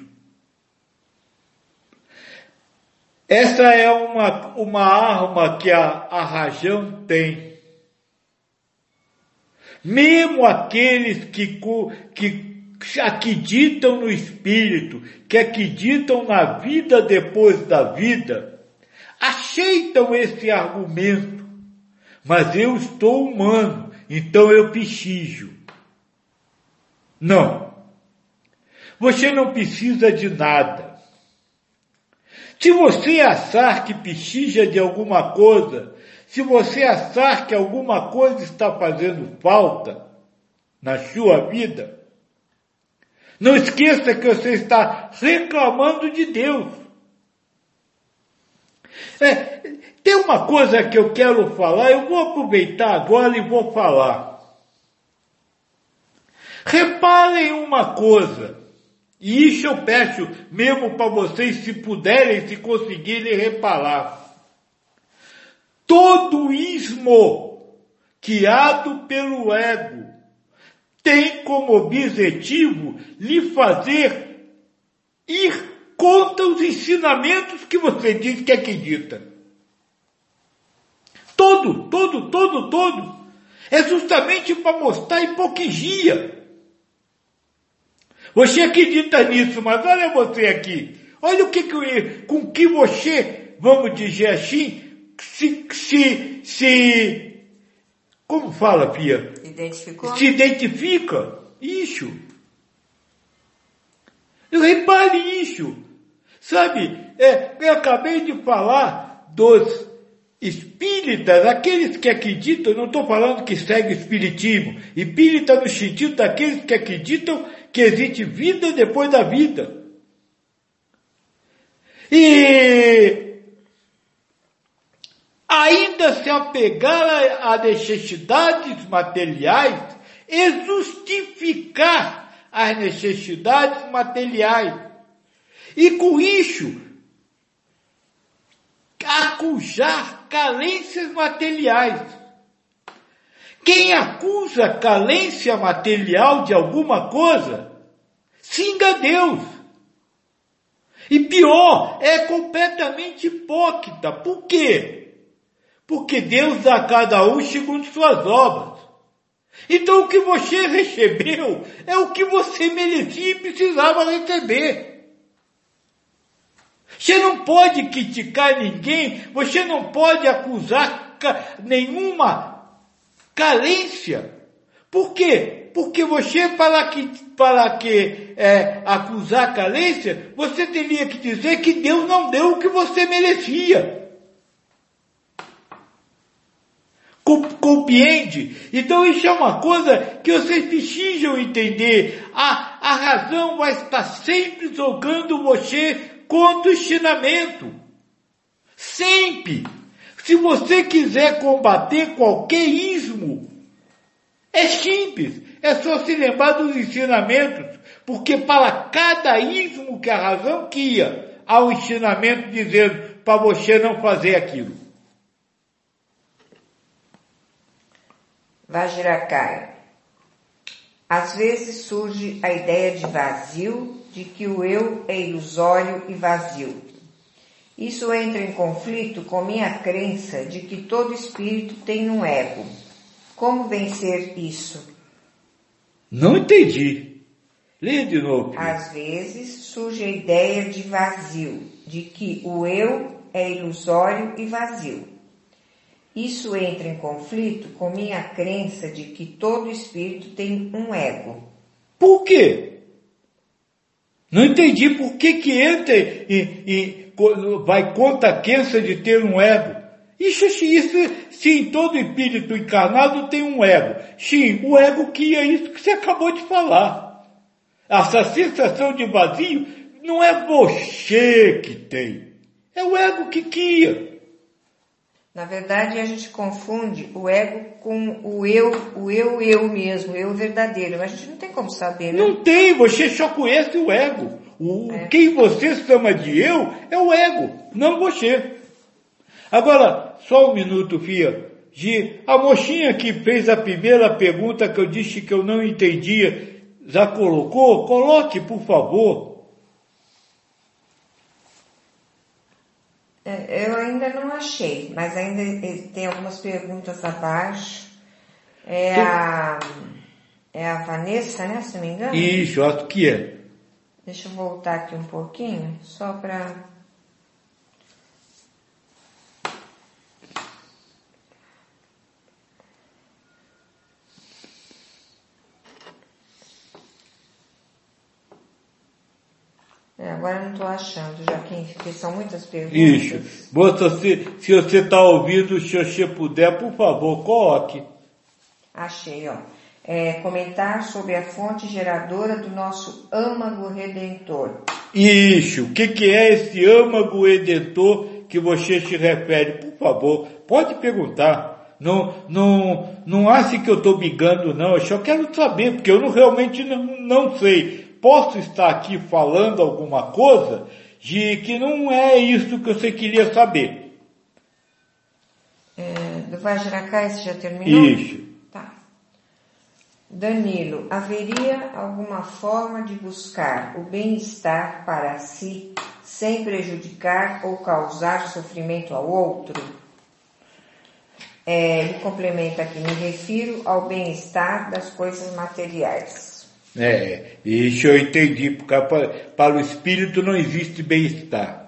Essa é uma, uma arma que a, a razão tem. Mesmo aqueles que, que acreditam no espírito, que acreditam na vida depois da vida, aceitam esse argumento. Mas eu estou humano, então eu preciso. Não. Você não precisa de nada. Se você achar que precisa de alguma coisa, se você achar que alguma coisa está fazendo falta na sua vida, não esqueça que você está reclamando de Deus. É, tem uma coisa que eu quero falar, eu vou aproveitar agora e vou falar. Reparem uma coisa. E isso eu peço mesmo para vocês, se puderem, se conseguirem reparar. Todo ismo criado pelo ego tem como objetivo lhe fazer ir contra os ensinamentos que você diz que acredita. Todo, todo, todo, todo. É justamente para mostrar hipocrisia. Você acredita nisso, mas olha você aqui. Olha o que, que com que você, vamos dizer assim, se, se, se como fala, Pia? Identificou? Se identifica. Isso. Repare isso. Sabe, é, eu acabei de falar dos espíritas, aqueles que acreditam, não estou falando que segue o espiritismo, espírita no sentido daqueles que acreditam que existe vida depois da vida. E ainda se apegar a necessidades materiais e justificar as necessidades materiais. E com isso, a acusar carências materiais. Quem acusa carência material de alguma coisa, xinga Deus. E pior, é completamente hipócrita. Por quê? Porque Deus dá a cada um segundo suas obras. Então o que você recebeu é o que você merecia e precisava receber. Você não pode criticar ninguém, você não pode acusar nenhuma carência. Por quê? Porque você, para que, para que é, acusar carência, você teria que dizer que Deus não deu o que você merecia. Compreende? Então isso é uma coisa que vocês precisam entender. A, a razão vai estar sempre jogando você contra o ensinamento. Sempre. Se você quiser combater qualquer ismo, é simples. É só se lembrar dos ensinamentos. Porque para cada ismo que a razão cria, há um ensinamento dizendo para você não fazer aquilo. Vajracaya. Às vezes surge a ideia de vazio, de que o eu é ilusório e vazio. Isso entra em conflito com minha crença de que todo espírito tem um ego. Como vencer isso? Não entendi. Lê de novo. Às vezes surge a ideia de vazio, de que o eu é ilusório e vazio. Isso entra em conflito com minha crença de que todo espírito tem um ego. Por quê? Não entendi por que que entra e, e vai contra a crença de ter um ego. Isso, isso, se em todo espírito encarnado tem um ego. Sim, o ego que é isso que você acabou de falar. Essa sensação de vazio não é você que tem. É o ego que cria. Na verdade, a gente confunde o ego com o eu, o eu, eu mesmo, o eu verdadeiro. Mas a gente não tem como saber, né? Não tem, você só conhece o ego. O, é. Quem você chama de eu é o ego, não você. Agora, só um minuto, Fia. Gi, a mocinha que fez a primeira pergunta que eu disse que eu não entendia, já colocou? Coloque, por favor. Eu ainda não achei, mas ainda tem algumas perguntas abaixo. É a, é a Vanessa, né, se não me engano? Isso, acho que é. Deixa eu voltar aqui um pouquinho, só para... É, agora eu não estou achando, Joaquim, porque são muitas perguntas. Isso. Moça, se, se você está ouvindo, se você puder, por favor, coloque. Achei, ó. É, comentar sobre a fonte geradora do nosso âmago redentor. Isso. O que, que é esse âmago redentor que você se refere? Por favor, pode perguntar. Não, não, não ache que eu estou brigando, não. Eu só quero saber, porque eu não, realmente não, não sei. Posso estar aqui falando alguma coisa de que não é isso que você queria saber. É, do Vajracaya, você já terminou? Isso. Tá. Danilo, haveria alguma forma de buscar o bem-estar para si sem prejudicar ou causar sofrimento ao outro? É, ele complementa aqui, me refiro ao bem-estar das coisas materiais. É, isso eu entendi, porque para, para o espírito não existe bem-estar.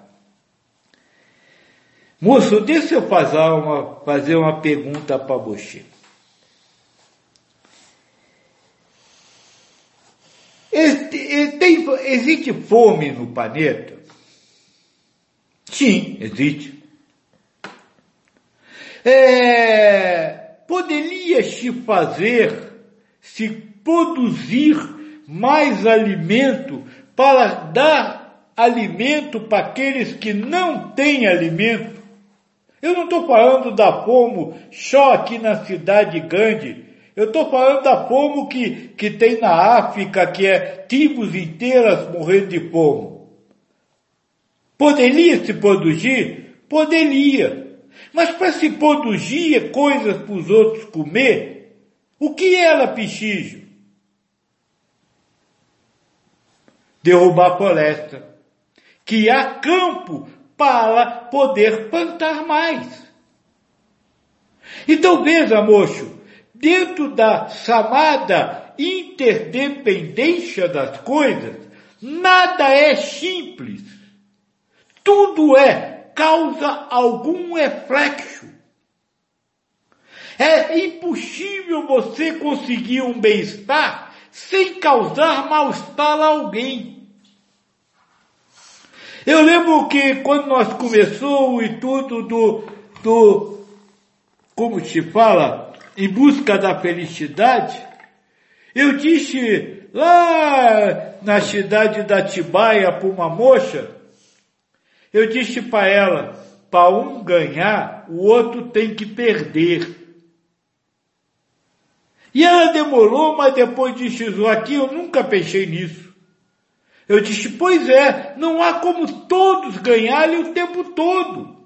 Moço, deixa eu fazer uma, fazer uma pergunta para você. Este, tem, existe fome no planeta? Sim, existe. É, poderia se fazer, se produzir mais alimento para dar alimento para aqueles que não têm alimento? Eu não estou falando da fome só aqui na cidade grande. Eu estou falando da fome que, que tem na África, que é tribos inteiras morrendo de fome. Poderia se produzir? Poderia. Mas para se produzir coisas para os outros comer, o que era pichijo? Derrubar a floresta. Que há campo para poder plantar mais. Então veja, moço, dentro da chamada interdependência das coisas, nada é simples. Tudo é causa algum reflexo. É impossível você conseguir um bem-estar sem causar mal-estar a alguém. Eu lembro que quando nós começou e tudo do, do, como se fala, em busca da felicidade, eu disse lá na cidade da Atibaia para uma moça, eu disse para ela, para um ganhar, o outro tem que perder. E ela demorou, mas depois disse, aqui eu nunca pensei nisso. Eu disse, pois é, não há como todos ganharem o tempo todo.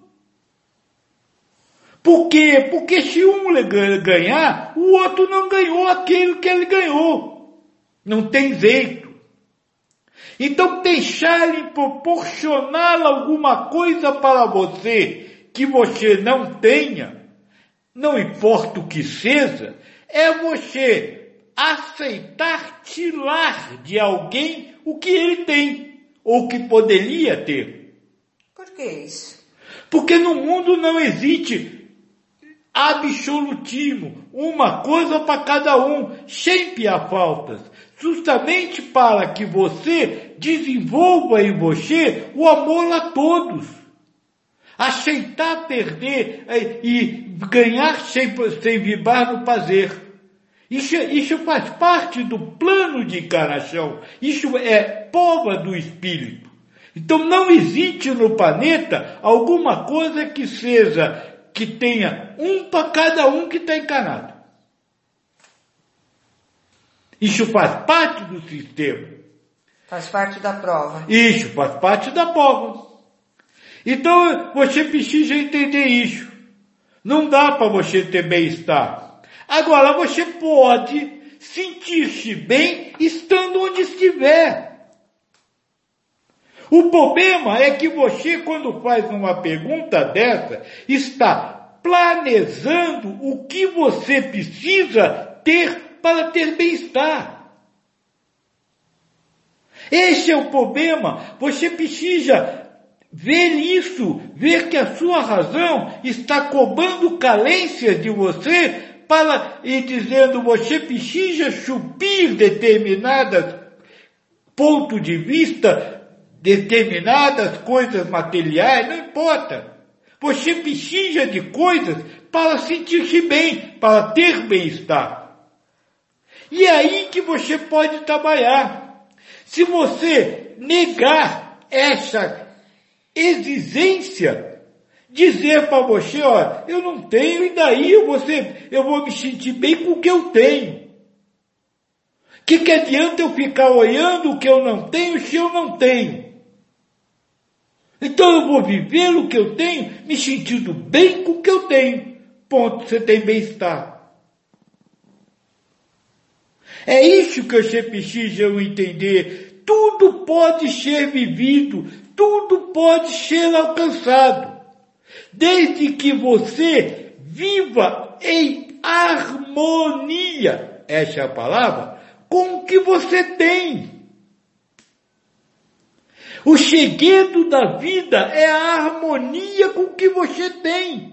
Por quê? Porque se um ganhar, o outro não ganhou aquilo que ele ganhou. Não tem jeito. Então deixar-lhe proporcionar alguma coisa para você que você não tenha, não importa o que seja, é você aceitar tirar de alguém o que ele tem, ou que poderia ter. Por que isso? Porque no mundo não existe absolutismo, uma coisa para cada um, sempre há faltas, justamente para que você desenvolva em você o amor a todos. Aceitar perder e ganhar sem, sem vibrar no prazer. Isso, isso faz parte do plano de encarnação. Isso é prova do espírito. Então não existe no planeta alguma coisa que seja, que tenha um para cada um que está encarnado. Isso faz parte do sistema. Faz parte da prova. Isso faz parte da prova. Então você precisa entender isso. Não dá para você ter bem-estar. Agora, você pode sentir-se bem estando onde estiver. O problema é que você, quando faz uma pergunta dessa, está planejando o que você precisa ter para ter bem-estar. Esse é o problema. Você precisa ver isso, ver que a sua razão está cobrando carências de você, para ir dizendo, você precisa suprir determinadas pontos de vista, determinadas coisas materiais, não importa. Você precisa de coisas para sentir-se bem, para ter bem-estar. E é aí que você pode trabalhar. Se você negar essa exigência, dizer para você, ó, eu não tenho, e daí eu vou, ser, eu vou me sentir bem com o que eu tenho. Que que adianta eu ficar olhando o que eu não tenho se eu não tenho? Então eu vou viver o que eu tenho, me sentindo bem com o que eu tenho. Ponto, você tem bem-estar. É isso que você precisa entender. Tudo pode ser vivido, tudo pode ser alcançado. Desde que você viva em harmonia, essa é a palavra, com o que você tem. O segredo da vida é a harmonia com o que você tem.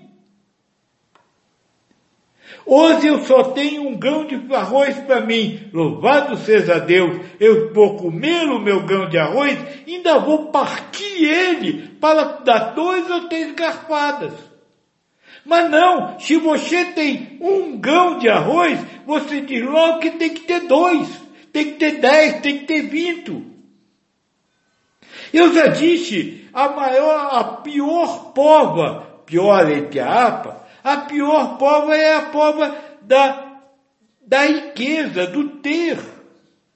Hoje eu só tenho um grão de arroz para mim. Louvado seja Deus, eu vou comer o meu grão de arroz, ainda vou partir ele para dar dois ou três garfadas. Mas não, se você tem um grão de arroz, você diz logo que tem que ter dois, tem que ter dez, tem que ter vinte. Eu já disse, a maior, a pior prova, pior entre a apa, a pior prova é a prova da, da riqueza, do ter.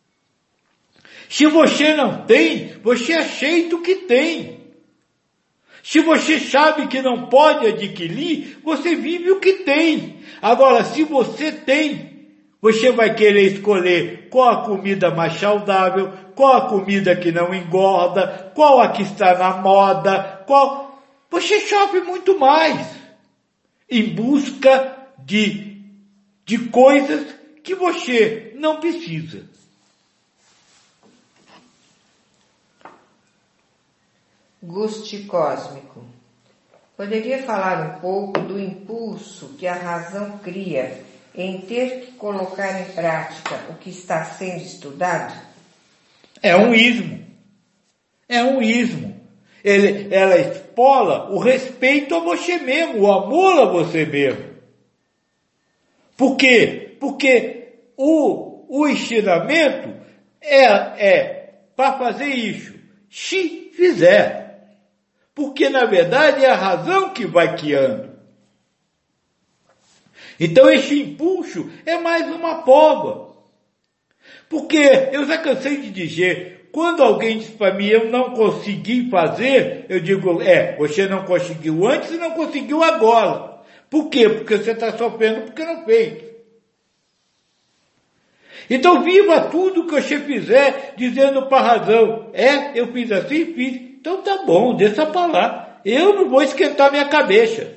Se você não tem, você aceita o que tem. Se você sabe que não pode adquirir, você vive o que tem. Agora, se você tem, você vai querer escolher qual a comida mais saudável, qual a comida que não engorda, qual a que está na moda, qual... Você sofre muito mais em busca de, de coisas que você não precisa. Guste cósmico. Poderia falar um pouco do impulso que a razão cria em ter que colocar em prática o que está sendo estudado? É um ismo. É um ismo. Ele, ela espola o respeito a você mesmo, o amor a você mesmo. Por quê? Porque o, o ensinamento é, é para fazer isso. Se fizer. Porque, na verdade, é a razão que vai guiando. Então, esse impulso é mais uma prova. Porque eu já cansei de dizer, quando alguém diz para mim, eu não consegui fazer, eu digo, é, você não conseguiu antes e não conseguiu agora. Por quê? Porque você está sofrendo porque não fez. Então, viva tudo que você fizer, dizendo para a razão, é, eu fiz assim, fiz. Então tá bom, deixa para lá. Eu não vou esquentar minha cabeça.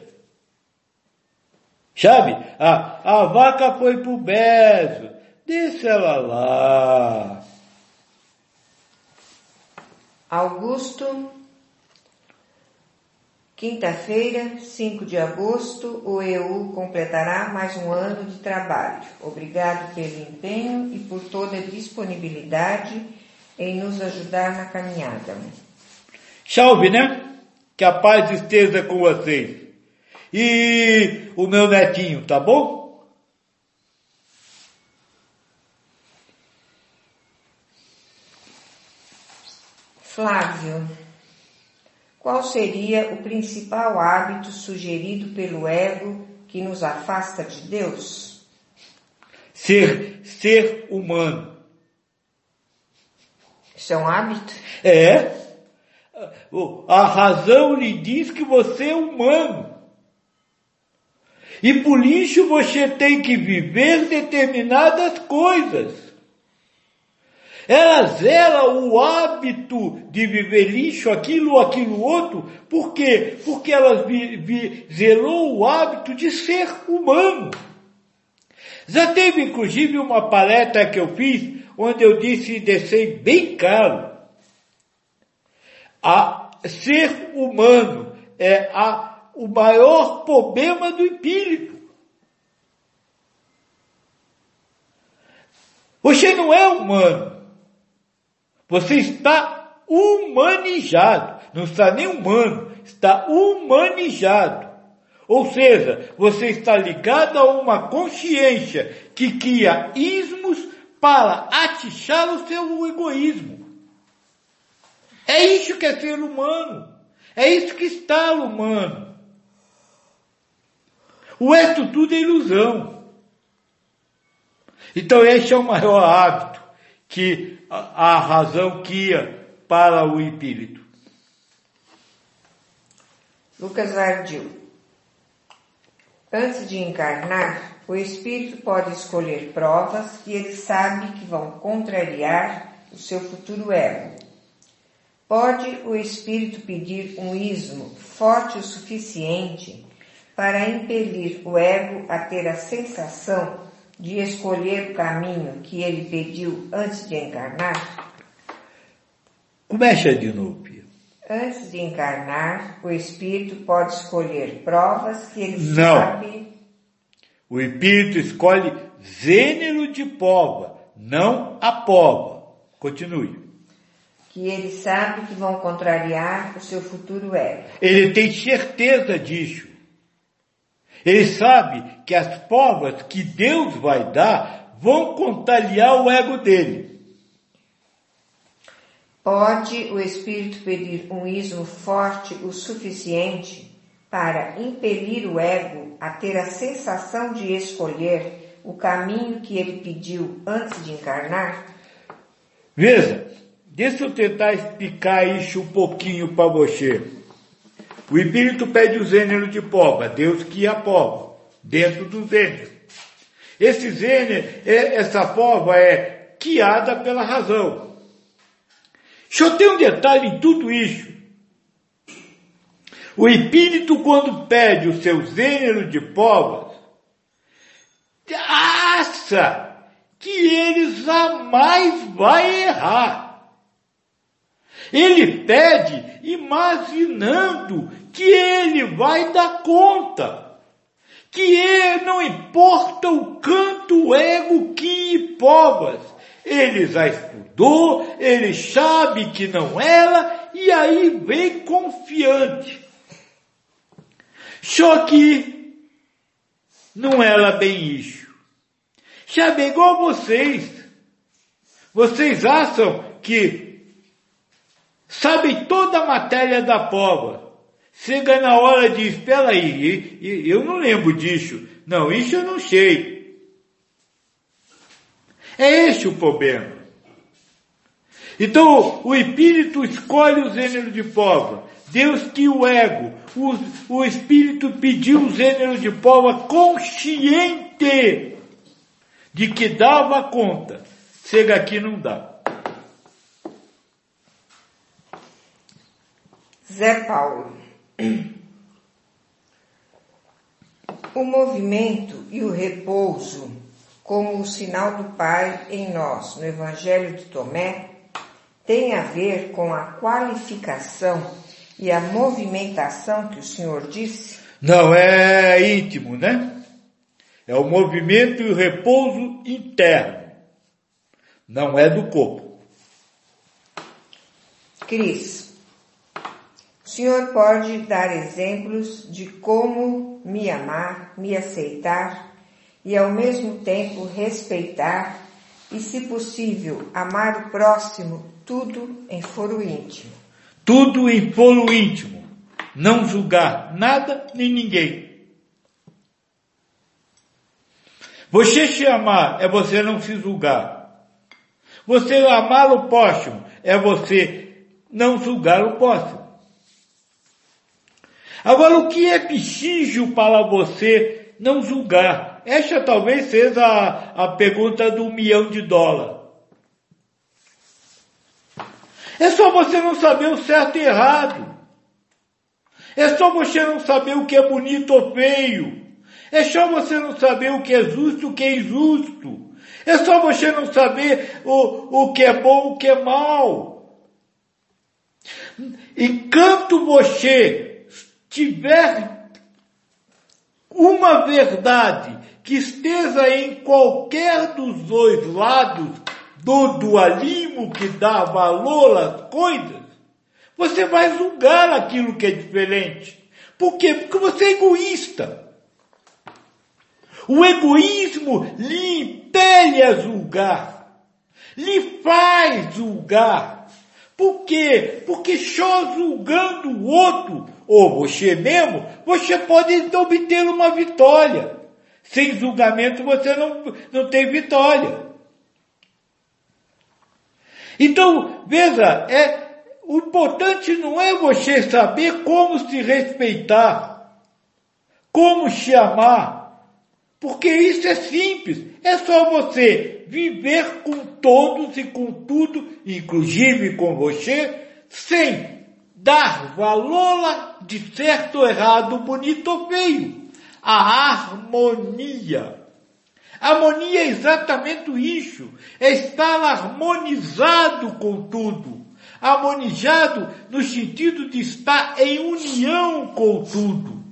Sabe? A, a vaca foi pro bezo. Deixa ela lá. Augusto, quinta-feira, cinco de agosto, o E U completará mais um ano de trabalho. Obrigado pelo empenho e por toda a disponibilidade em nos ajudar na caminhada. Salve, né? Que a paz esteja com vocês. E o meu netinho, tá bom? Flávio, qual seria o principal hábito sugerido pelo ego que nos afasta de Deus? Ser, ser humano. Isso é um hábito? É. A razão lhe diz que você é humano. E por isso você tem que viver determinadas coisas. Ela zela o hábito de viver lixo, aquilo, aquilo outro. Por quê? Porque ela vi, vi, zelou o hábito de ser humano. Já teve inclusive uma palestra que eu fiz, onde eu disse e deixei bem claro. A ser humano é a, o maior problema do espírito. Você não é humano. Você está humanizado. Não está nem humano, está humanizado. Ou seja, você está ligado a uma consciência que cria ismos para atiçar o seu egoísmo. É isso que é ser humano. É isso que está humano. O resto tudo é ilusão. Então esse é o maior hábito que a, a razão cria para o espírito. Lucas Vardil. Antes de encarnar, o espírito pode escolher provas que ele sabe que vão contrariar o seu futuro ego. Pode o espírito pedir um ismo forte o suficiente para impelir o ego a ter a sensação de escolher o caminho que ele pediu antes de encarnar? Começa de novo, Pia. Antes de encarnar, o espírito pode escolher provas que ele Não. sabe... O espírito escolhe gênero de prova, não a prova. Continue. que ele sabe que vão contrariar o seu futuro ego. Ele tem certeza disso. Ele sabe que as provas que Deus vai dar vão contrariar o ego dele. Pode o espírito pedir um ismo forte o suficiente para impelir o ego a ter a sensação de escolher o caminho que ele pediu antes de encarnar? Veja, deixa eu tentar explicar isso um pouquinho para você. O espírito pede o gênero de pova, Deus que a pova, dentro do gênero. Esse gênero, essa pova é guiada pela razão. Só tem um detalhe em tudo isso. O espírito, quando pede o seu gênero de povas, acha que ele jamais vai errar. Ele pede imaginando que ele vai dar conta, que ele, não importa o canto ego que povas, ele já estudou, ele sabe que não ela, e aí vem confiante. Só que não era bem isso. Sabe, igual vocês. Vocês acham que sabem toda a matéria da prova. Chega na hora de, espera aí, eu não lembro disso. Não, isso eu não sei. É esse o problema. Então, o espírito escolhe o gênero de prova. Deus que o ego, o, o espírito pediu o gênero de prova consciente de que dava conta. Chega aqui, não dá. Zé Paulo. O movimento e o repouso, como o sinal do Pai em nós, no Evangelho de Tomé, tem a ver com a qualificação e a movimentação que o Senhor disse? Não, é íntimo, né? É o movimento e o repouso interno. Não é do corpo. Cris, o Senhor pode dar exemplos de como me amar, me aceitar e ao mesmo tempo respeitar e, se possível, amar o próximo, tudo em foro íntimo. Tudo em foro íntimo. Não julgar nada nem ninguém. Você se amar é você não se julgar. Você amar o próximo é você não julgar o próximo. Agora, o que é preciso para você não julgar? Essa talvez seja a, a pergunta do milhão de dólares. É só você não saber o certo e errado. É só você não saber o que é bonito ou feio. É só você não saber o que é justo e o que é injusto. É só você não saber o, o que é bom e o que é mal. Enquanto você tiver uma verdade que esteja em qualquer dos dois lados do dualismo que dá valor às coisas, você vai julgar aquilo que é diferente. Por quê? Porque você é egoísta. O egoísmo lhe impele a julgar, lhe faz julgar. Por quê? Porque só julgando o outro, ou você mesmo, você pode obter uma vitória. Sem julgamento você não, não tem vitória. Então, veja, é, o importante não é você saber como se respeitar, como se amar. Porque isso é simples, é só você viver com todos e com tudo, inclusive com você, sem dar valor de certo ou errado, bonito ou feio. A harmonia. Harmonia é exatamente isso, é estar harmonizado com tudo. Harmonizado no sentido de estar em união com tudo.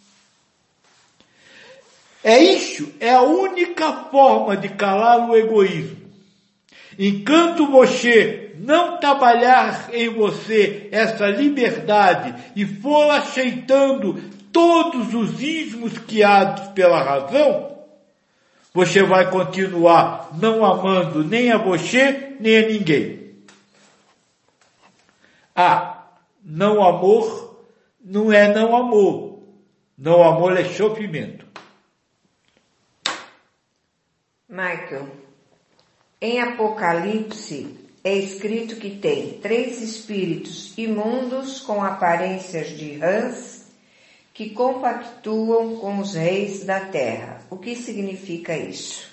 É isso, é a única forma de calar o egoísmo. Enquanto você não trabalhar em você essa liberdade e for aceitando todos os ismos guiados pela razão, você vai continuar não amando nem a você, nem a ninguém. Ah, não amor não é não amor. Não amor é sofrimento. Michael, em Apocalipse é escrito que tem três espíritos imundos com aparências de rãs que compactuam com os reis da terra. O que significa isso?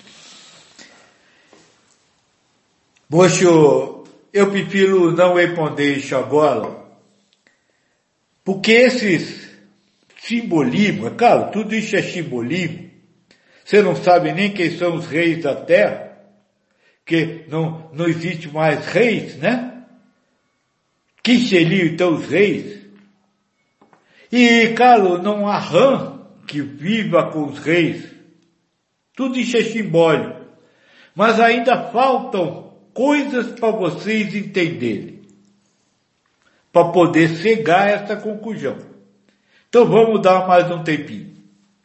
Mocho, eu prefiro não responder isso agora, porque esses simbolismos, claro, tudo isso é simbolismo. Você não sabe nem quem são os reis da terra, que não, não existe mais reis, né? Quem seriam então os reis? E, claro, não há rã que viva com os reis. Tudo isso é simbólico. Mas ainda faltam coisas para vocês entenderem, para poder chegar a essa conclusão. Então vamos dar mais um tempinho.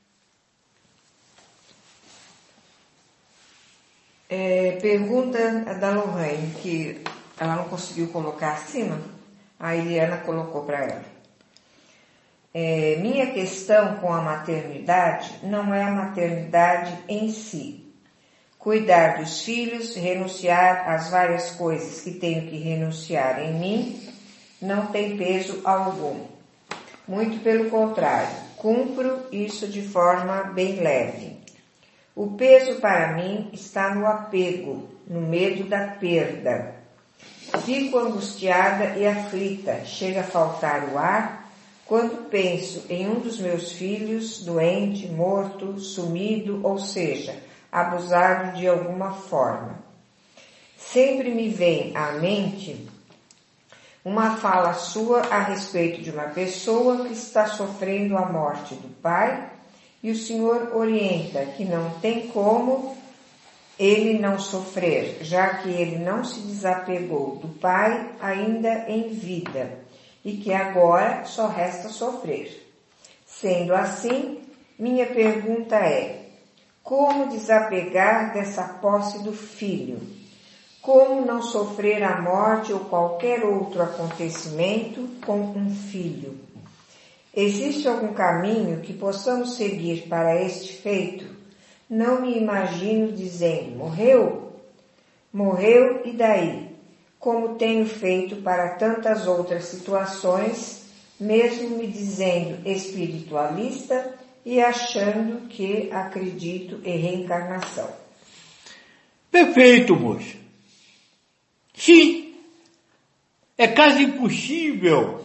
É, pergunta da Lorraine, que ela não conseguiu colocar acima, a Eliana colocou para ela. É, minha questão com a maternidade não é a maternidade em si. Cuidar dos filhos, renunciar às várias coisas que tenho que renunciar em mim, não tem peso algum. Muito pelo contrário, cumpro isso de forma bem leve. O peso para mim está no apego, no medo da perda. Fico angustiada e aflita, chega a faltar o ar, quando penso em um dos meus filhos, doente, morto, sumido, ou seja, abusado de alguma forma. Sempre me vem à mente uma fala sua a respeito de uma pessoa que está sofrendo a morte do pai, e o Senhor orienta que não tem como ele não sofrer, já que ele não se desapegou do pai ainda em vida, e que agora só resta sofrer. Sendo assim, minha pergunta é: como desapegar dessa posse do filho? Como não sofrer a morte ou qualquer outro acontecimento com um filho? Existe algum caminho que possamos seguir para este feito? Não me imagino dizendo, morreu? Morreu e daí? Como tenho feito para tantas outras situações, mesmo me dizendo espiritualista e achando que acredito em reencarnação. Perfeito, moça. Sim, é quase impossível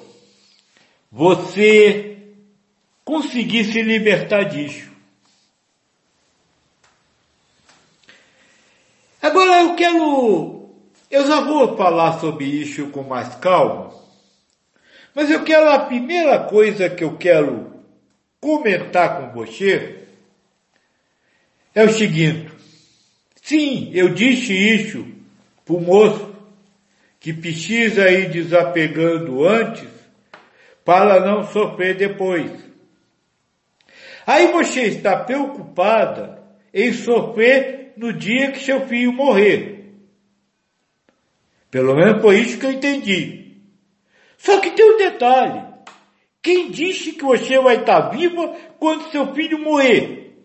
você conseguir se libertar disso. Agora eu quero, eu já vou falar sobre isso com mais calma, mas eu quero, a primeira coisa que eu quero comentar com você é o seguinte: sim, eu disse isso para o moço que precisa ir desapegando antes para não sofrer depois. Aí você está preocupada em sofrer no dia que seu filho morrer. Pelo menos foi isso que eu entendi. Só que tem um detalhe: quem disse que você vai estar viva quando seu filho morrer?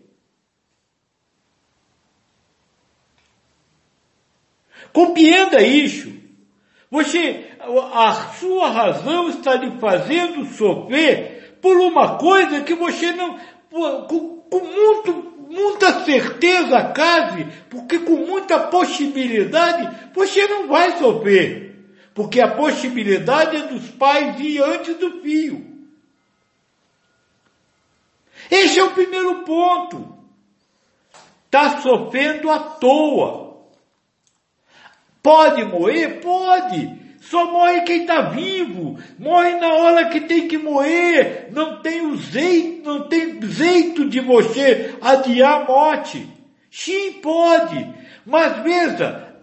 Compreenda isso. Você, a sua razão está lhe fazendo sofrer por uma coisa que você não, com, com muito, muita certeza quase, porque com muita possibilidade, você não vai sofrer. Porque a possibilidade é dos pais ir antes do filho. Esse é o primeiro ponto. Está sofrendo à toa. Pode morrer? Pode. Só morre quem está vivo. Morre na hora que tem que morrer. Não tem o jeito, não tem jeito de você adiar a morte. Sim, pode. Mas veja,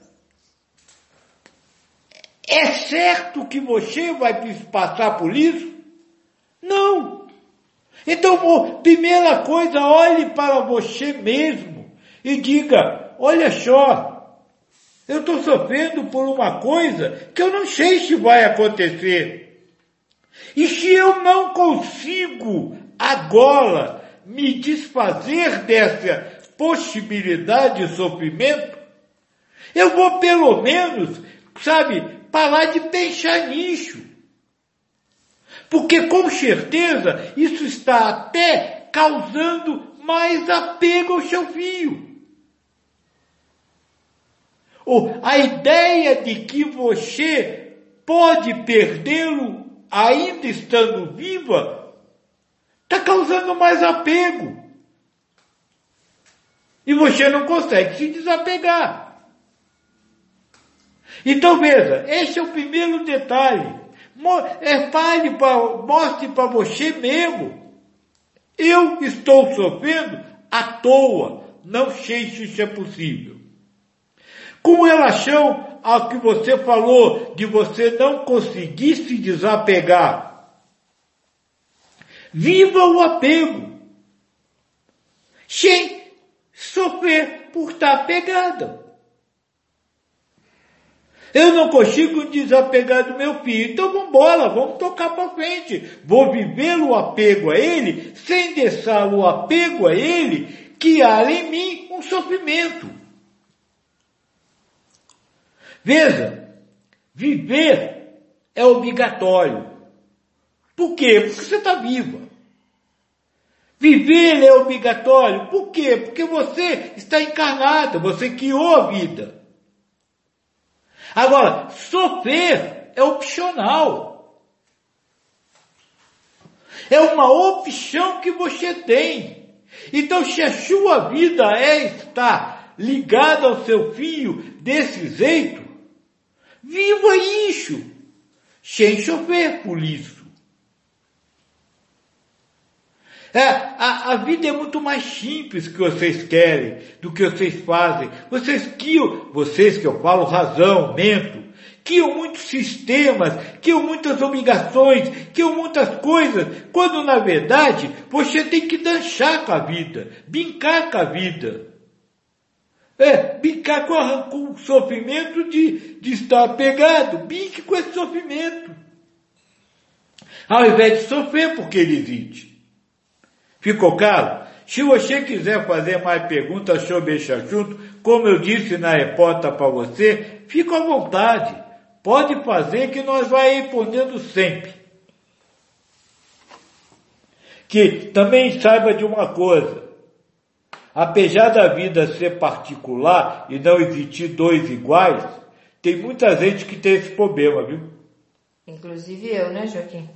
é certo que você vai passar por isso? Não. Então, primeira coisa, olhe para você mesmo e diga: olha só, eu estou sofrendo por uma coisa que eu não sei se vai acontecer. E se eu não consigo agora me desfazer dessa possibilidade de sofrimento, eu vou pelo menos sabe, parar de pensar nisso. Porque com certeza isso está até causando mais apego ao seu filho. Ou a ideia de que você pode perdê-lo ainda estando viva está causando mais apego. E você não consegue se desapegar. Então veja, esse é o primeiro detalhe. É, fale pra, mostre para você mesmo. Eu estou sofrendo à toa. Não sei se isso é possível. Com relação ao que você falou de você não conseguir se desapegar, viva o apego. Sem sofrer por estar apegado. Eu não consigo desapegar do meu filho, então vamos embora, vamos tocar para frente. Vou viver o apego a ele, sem deixar o apego a ele, que há em mim um sofrimento. Veja, viver é obrigatório. Por quê? Porque você está viva. Viver é obrigatório. Por quê? Porque você está encarnado, você criou a vida. Agora, sofrer é opcional. É uma opção que você tem. Então, se a sua vida é estar ligada ao seu filho desse jeito, viva isso, sem sofrer por isso. É, a, a vida é muito mais simples que vocês querem, do que vocês fazem. Vocês criam, vocês que eu falo razão, mento, criam muitos sistemas, criam muitas obrigações, criam muitas coisas, quando na verdade você tem que dançar com a vida, brincar com a vida. É, brincar com, a, com o sofrimento de, de estar apegado, brinque com esse sofrimento. Ao invés de sofrer porque ele existe. Ficou claro? Se você quiser fazer mais perguntas sobre esse assunto, como eu disse na repórter para você, fica à vontade. Pode fazer que nós vamos respondendo sempre. Que também saiba de uma coisa. Apesar da vida ser particular e não existir dois iguais, tem muita gente que tem esse problema, viu? Inclusive eu, né, Joaquim?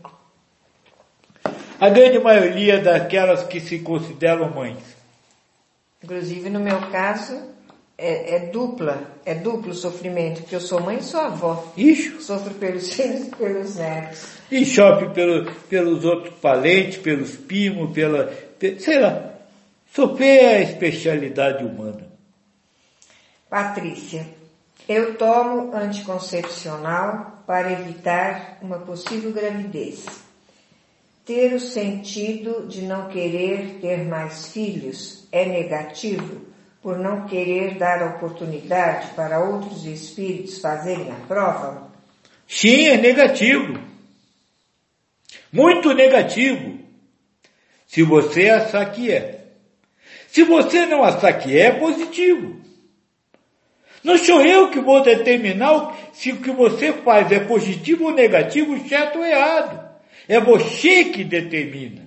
A grande maioria daquelas que se consideram mães. Inclusive, no meu caso, é, é dupla, é duplo sofrimento, porque eu sou mãe e sou avó. Isso. Sofro pelos filhos e pelos netos. E sofre pelo, pelos outros parentes, pelos primos, pela, sei lá. Sofrer é a especialidade humana. Patrícia, eu tomo anticoncepcional para evitar uma possível gravidez. Ter o sentido de não querer ter mais filhos é negativo por não querer dar oportunidade para outros espíritos fazerem a prova? Sim, é negativo. Muito negativo. Se você achar que é. Se você não achar que é, é positivo. Não sou eu que vou determinar se o que você faz é positivo ou negativo, certo ou errado. É você que determina.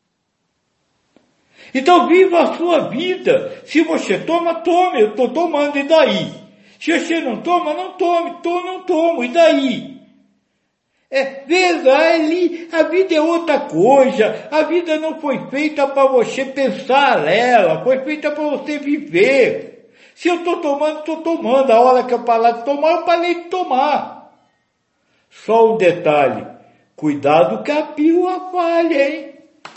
Então viva a sua vida. Se você toma, tome. Eu estou tomando, e daí? Se você não toma, não tome. Tô, não tomo, e daí? É, veja, ali, a vida é outra coisa. A vida não foi feita para você pensar nela. Foi feita para você viver. Se eu estou tomando, estou tomando. A hora que eu parar de tomar, eu parei de tomar. Só um detalhe. Cuidado que a pílula falha, hein?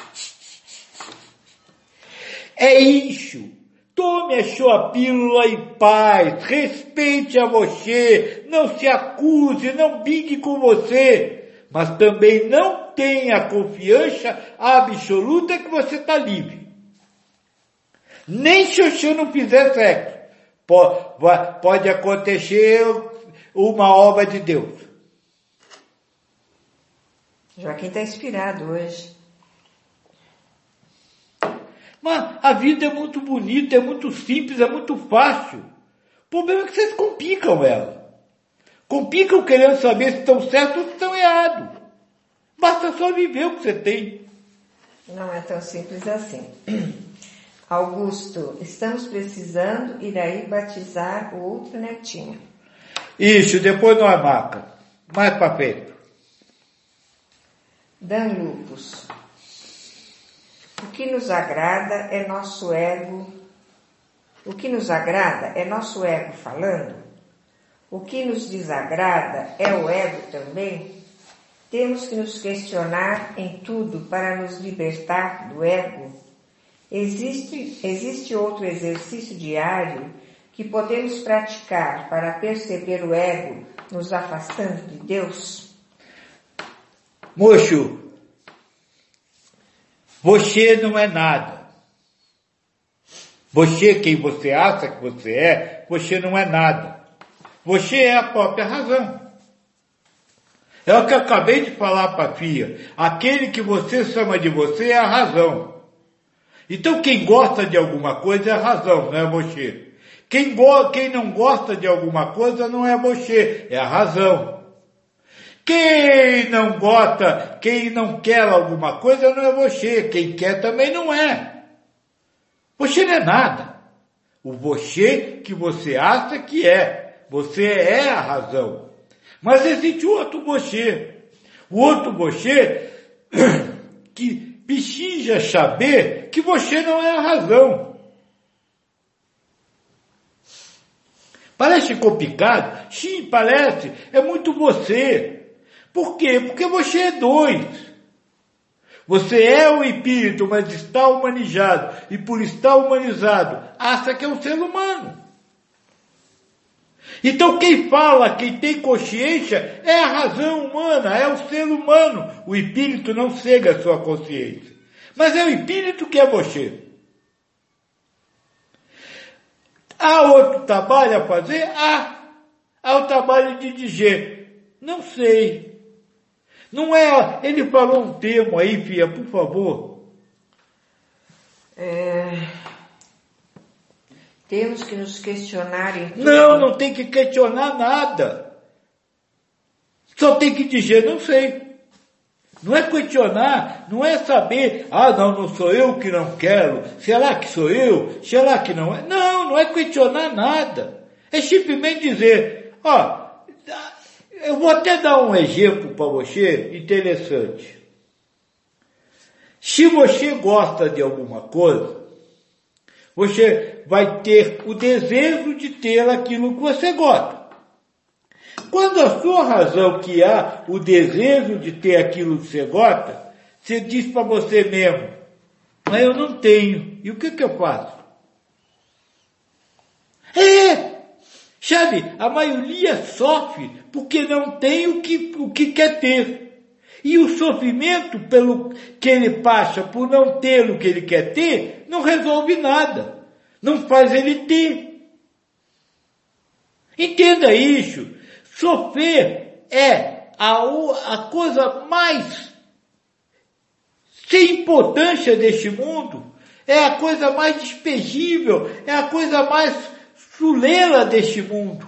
É isso. Tome a sua pílula em paz. Respeite a você. Não se acuse. Não brigue com você. Mas também não tenha confiança absoluta que você está livre. Nem se você não fizer sexo. Pode, pode acontecer uma obra de Deus. Joaquim está inspirado hoje. Mas a vida é muito bonita, é muito simples, é muito fácil. O problema é que vocês complicam ela. Complicam querendo saber se estão certos ou se estão errados. Basta só viver o que você tem. Não é tão simples assim. Augusto, estamos precisando ir aí batizar o outro netinho. Isso, depois nós marca. Mais para frente. Dan Lupus. O que nos agrada é nosso ego. O que nos agrada é nosso ego falando. O que nos desagrada é o ego também. Temos que nos questionar em tudo para nos libertar do ego. Existe, existe outro exercício diário que podemos praticar para perceber o ego nos afastando de Deus? Moço, você não é nada. Você, quem você acha que você é, você não é nada. Você é a própria razão. É o que eu acabei de falar para a Fia. Aquele que você chama de você é a razão. Então quem gosta de alguma coisa é a razão, não é você. Quem, go- quem não gosta de alguma coisa não é você, é a razão. Quem não gosta, quem não quer alguma coisa não é você, quem quer também não é. Você não é nada. O você que você acha que é. Você é a razão. Mas existe outro você. O outro você que precisa saber que você não é a razão. Parece complicado? Sim, parece. É muito você. Por quê? Porque você é dois. Você é o espírito, mas está humanizado. E por estar humanizado, acha que é um ser humano. Então quem fala, quem tem consciência, é a razão humana, é o ser humano. O espírito não cega a sua consciência. Mas é o espírito que é você. Há outro trabalho a fazer? Há. Há o trabalho de dizer, não sei. Não é, ele falou um termo aí, filha, por favor. É... Temos que nos questionar em tudo. Não, não tem que questionar nada. Só tem que dizer, não sei. Não é questionar, não é saber, ah, não, não sou eu que não quero, será que sou eu, será que não é? Não, não é questionar nada. É simplesmente dizer, ó, eu vou até dar um exemplo para você interessante. Se você gosta de alguma coisa, você vai ter o desejo de ter aquilo que você gosta. Quando a sua razão que há o desejo de ter aquilo que você gosta, você diz para você mesmo, mas eu não tenho. E o que que eu faço? É, sabe, a maioria sofre porque não tem o que, o que quer ter. E o sofrimento pelo que ele passa por não ter o que ele quer ter, não resolve nada. Não faz ele ter. Entenda isso. Sofrer é a, a coisa mais sem importância deste mundo. É a coisa mais despejível. É a coisa mais fuleira deste mundo.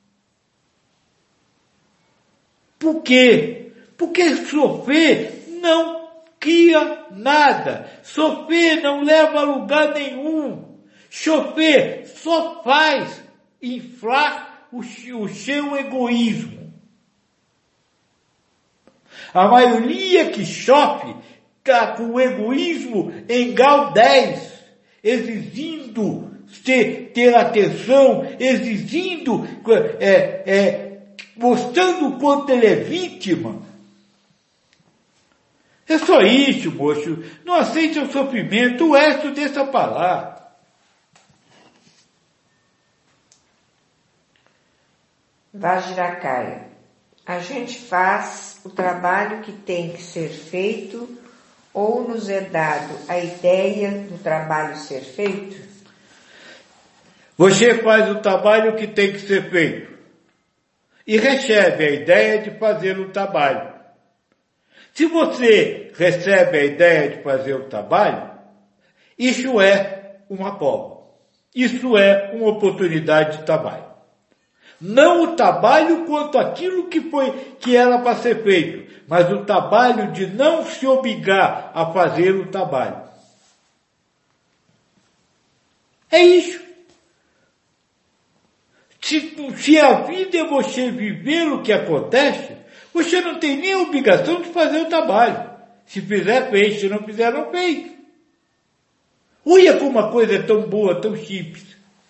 Por quê? Porque sofrer não cria nada. Sofrer não leva a lugar nenhum. Sofrer só faz inflar o, o seu egoísmo. A maioria que sofre está com o egoísmo em grau dez, exigindo ter, ter atenção, exigindo, é, é, mostrando o quanto ele é vítima. É só isso, moço. Não aceite o sofrimento, o resto deixa pra lá. Vajracaya. A gente faz o trabalho que tem que ser feito ou nos é dado a ideia do trabalho ser feito? Você faz o trabalho que tem que ser feito e recebe a ideia de fazer o trabalho. Se você recebe a ideia de fazer o trabalho, isso é uma prova. Isso é uma oportunidade de trabalho. Não o trabalho quanto aquilo que foi, que era para ser feito, mas o trabalho de não se obrigar a fazer o trabalho. É isso. Se, se a vida é você viver o que acontece, você não tem nem a obrigação de fazer o trabalho. Se fizer, fez. Se não fizer, não fez. Olha como uma coisa é tão boa, tão simples.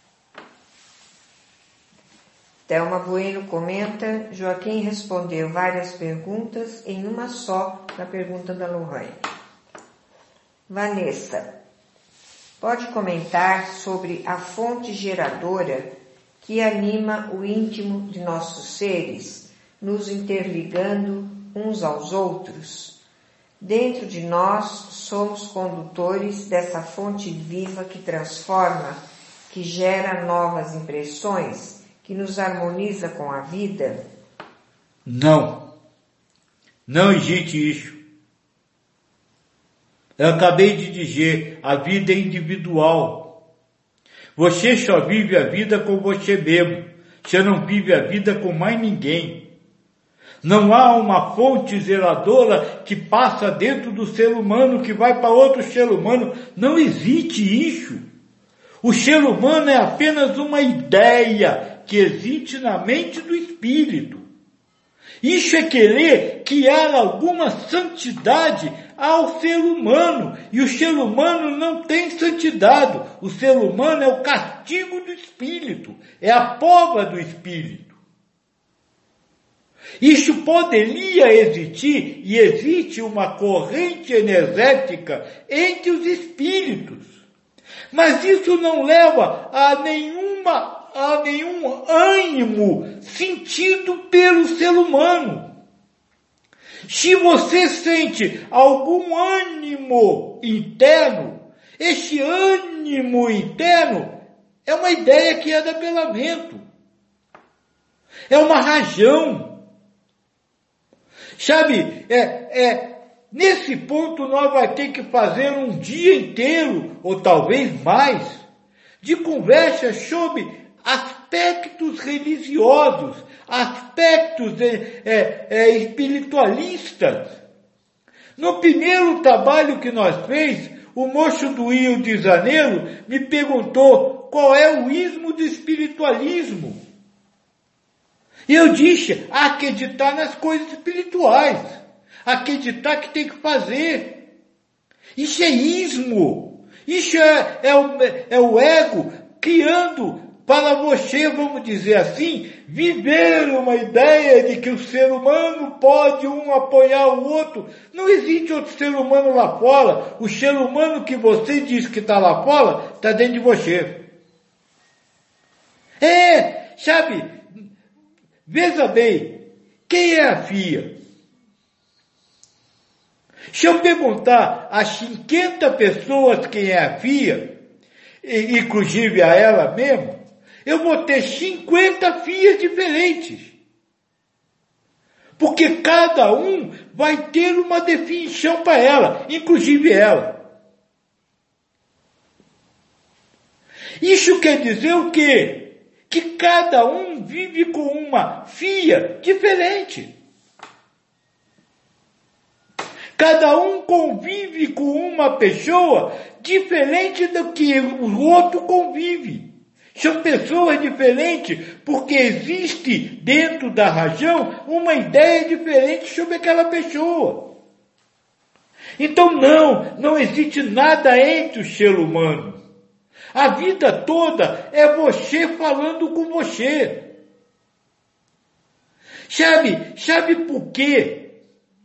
Thelma Bueno comenta, Joaquim respondeu várias perguntas em uma só na pergunta da Lohane. Vanessa, pode comentar sobre a fonte geradora que anima o íntimo de nossos seres, nos interligando uns aos outros? Dentro de nós somos condutores dessa fonte viva que transforma, que gera novas impressões, que nos harmoniza com a vida? Não. Não existe isso. Eu acabei de dizer, a vida é individual. Você só vive a vida com você mesmo. Você não vive a vida com mais ninguém. Não há uma fonte zeladora que passa dentro do ser humano, que vai para outro ser humano. Não existe isso. O ser humano é apenas uma ideia que existe na mente do espírito. Isso é querer criar alguma santidade ao ser humano. E o ser humano não tem santidade. O ser humano é o castigo do espírito. É a prova do espírito. Isso poderia existir, e existe uma corrente energética entre os espíritos. Mas isso não leva a nenhuma a nenhum ânimo sentido pelo ser humano. Se você sente algum ânimo interno, este ânimo interno é uma ideia que é da pela vento. É uma rajão. Sabe, é, é, nesse ponto nós vamos ter que fazer um dia inteiro, ou talvez mais, de conversa sobre aspectos religiosos, aspectos é, é, é, espiritualistas. No primeiro trabalho que nós fez, o moço do Rio de Janeiro me perguntou qual é o ismo do espiritualismo. E eu disse, acreditar nas coisas espirituais, acreditar que tem que fazer. Isso é ismo, isso é, é, o, é o ego criando para você, vamos dizer assim, viver uma ideia de que o ser humano pode um apoiar o outro. Não existe outro ser humano lá fora. O ser humano que você diz que está lá fora, está dentro de você. É, sabe, veja bem, quem é a filha? Se eu perguntar a cinquenta pessoas quem é a filha, inclusive a ela mesma, eu vou ter cinquenta filhas diferentes. Porque cada um vai ter uma definição para ela, inclusive ela. Isso quer dizer o quê? Que cada um vive com uma filha diferente. Cada um convive com uma pessoa diferente do que o outro convive. São pessoas diferentes porque existe dentro da região uma ideia diferente sobre aquela pessoa. Então não, não existe nada entre o ser humano. A vida toda é você falando com você. Sabe, sabe por quê?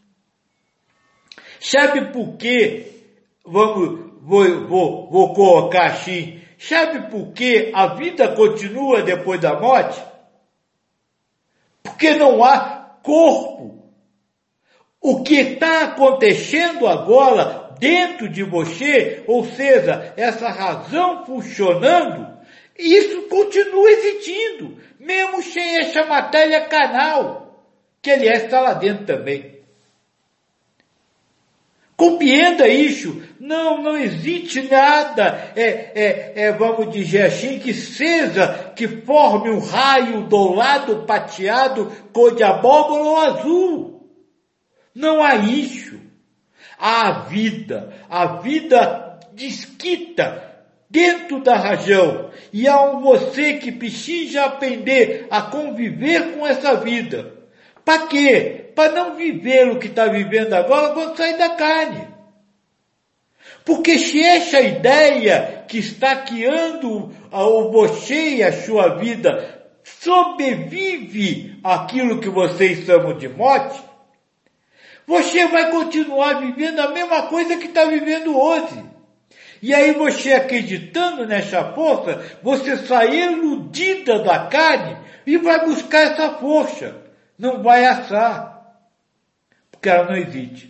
Sabe por quê? Vamos, vou, vou, vou colocar assim. Sabe por que a vida continua depois da morte? Porque não há corpo. O que está acontecendo agora dentro de você, ou seja, essa razão funcionando, isso continua existindo, mesmo sem essa matéria carnal, que aliás está lá dentro também. Compreenda isso. Não, não existe nada, é, é, é, vamos dizer assim, que seja, que forme um raio dourado, prateado, cor de abóbora ou azul. Não há isso. Há a vida, a vida desquita dentro da razão. E há um você que precisa aprender a conviver com essa vida. Para quê? Para não viver o que está vivendo agora quando sair da carne. Porque se essa ideia que está guiando o você e a sua vida sobrevive àquilo que vocês chamam de morte, você vai continuar vivendo a mesma coisa que está vivendo hoje. E aí você acreditando nessa força, você sai iludida da carne e vai buscar essa força. Não vai assar, porque ela não existe.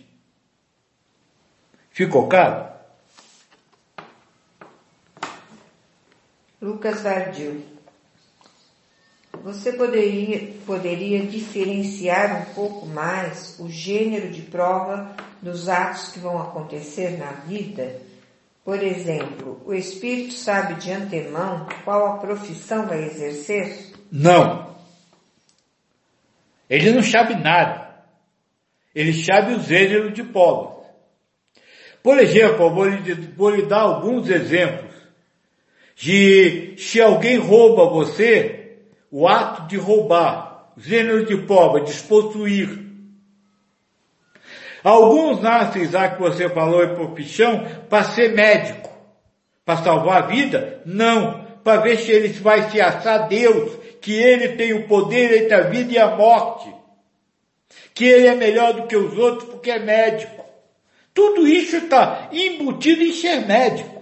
Ficou claro? Lucas Vardil, você poderia, poderia diferenciar um pouco mais o gênero de prova dos atos que vão acontecer na vida? Por exemplo, o espírito sabe de antemão qual a profissão vai exercer? Não. Ele não sabe nada. Ele sabe o gênero de provas. Por exemplo, eu vou lhe, vou lhe dar alguns exemplos. De se alguém rouba você, o ato de roubar, o gênero de prova, despossuir. Alguns nascem, já que você falou em profissão, para ser médico, para salvar a vida? Não, para ver se ele vai se assar a Deus, que ele tem o poder entre a vida e a morte, que ele é melhor do que os outros porque é médico. Tudo isso está embutido em ser médico.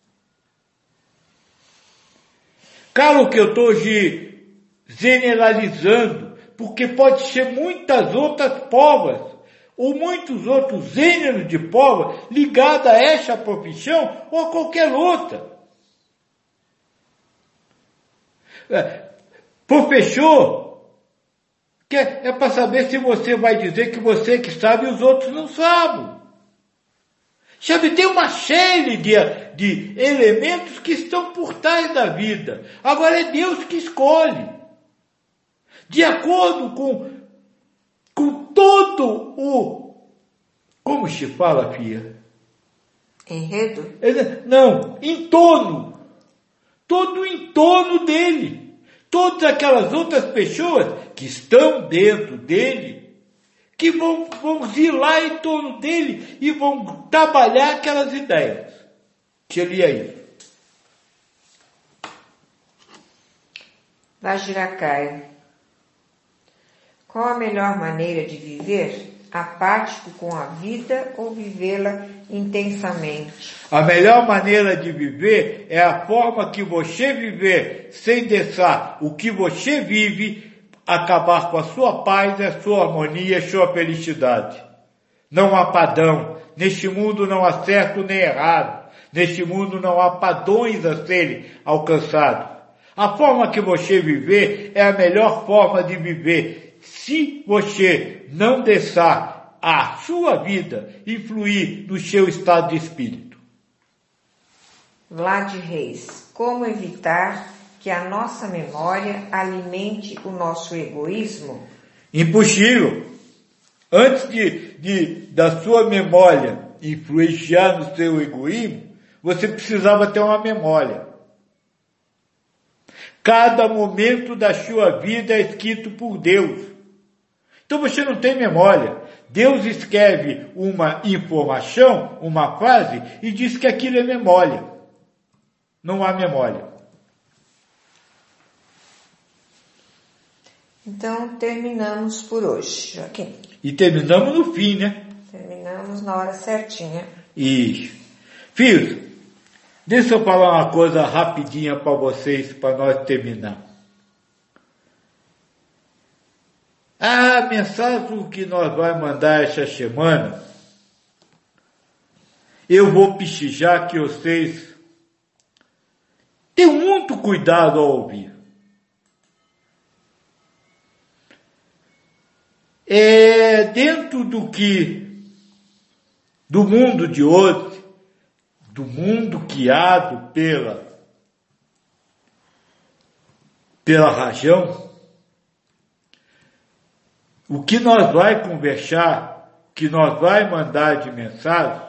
Claro que eu estou generalizando, porque pode ser muitas outras provas, ou muitos outros gêneros de prova ligados a essa profissão ou a qualquer outra. É, professor, que é, é para saber se você vai dizer que você que sabe e os outros não sabem. Sabe, tem uma série de, de elementos que estão por trás da vida. Agora é Deus que escolhe. De acordo com, com todo o... Como se fala, filha? Enredo? Não, entorno. Todo o entorno dele. Todas aquelas outras pessoas que estão dentro dele, que vão, vão vir lá em torno dele e vão trabalhar aquelas ideias. Seria isso. Vajracaia. Qual a melhor maneira de viver? Apático com a vida ou vivê-la intensamente? A melhor maneira de viver é a forma que você viver, sem deixar o que você vive acabar com a sua paz, a sua harmonia, a sua felicidade. Não há padrão. Neste mundo não há certo nem errado. Neste mundo não há padrões a serem alcançados. A forma que você viver é a melhor forma de viver. Se você não deixar a sua vida influir no seu estado de espírito. Vlad Reis. Como evitar que a nossa memória alimente o nosso egoísmo? Impossível. Antes de, de, da sua memória influenciar no seu egoísmo, você precisava ter uma memória. Cada momento da sua vida é escrito por Deus. Então você não tem memória. Deus escreve uma informação, uma frase, e diz que aquilo é memória. Não há memória. Então, terminamos por hoje, Joaquim. E terminamos no fim, né? Terminamos na hora certinha. Isso. Filhos, deixa eu falar uma coisa rapidinha para vocês, para nós terminar. A mensagem que nós vamos mandar essa semana, eu vou precisar que vocês tenham muito cuidado ao ouvir. É dentro do que do mundo de hoje, do mundo guiado pela, pela razão, o que nós vai conversar, o que nós vai mandar de mensagem,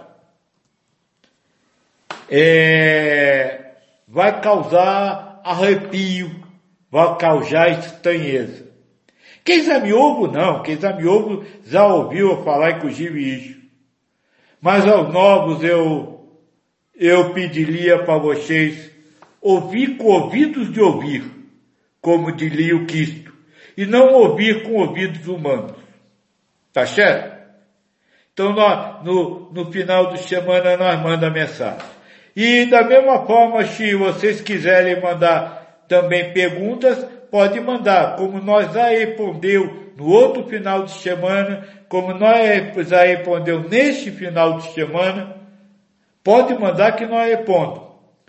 é, vai causar arrepio, vai causar estranheza. Quem já me ouve, não. Quem já me ouve já ouviu falar, inclusive, isso. Mas aos novos eu, eu pediria para vocês ouvir com ouvidos de ouvir, como diria o Cristo, e não ouvir com ouvidos humanos. Tá certo? Então, nós, no, no final de semana, nós mandamos mensagem. E da mesma forma, se vocês quiserem mandar também perguntas, pode mandar, como nós já respondeu no outro final de semana, como nós já respondeu neste final de semana, pode mandar que nós respondamos.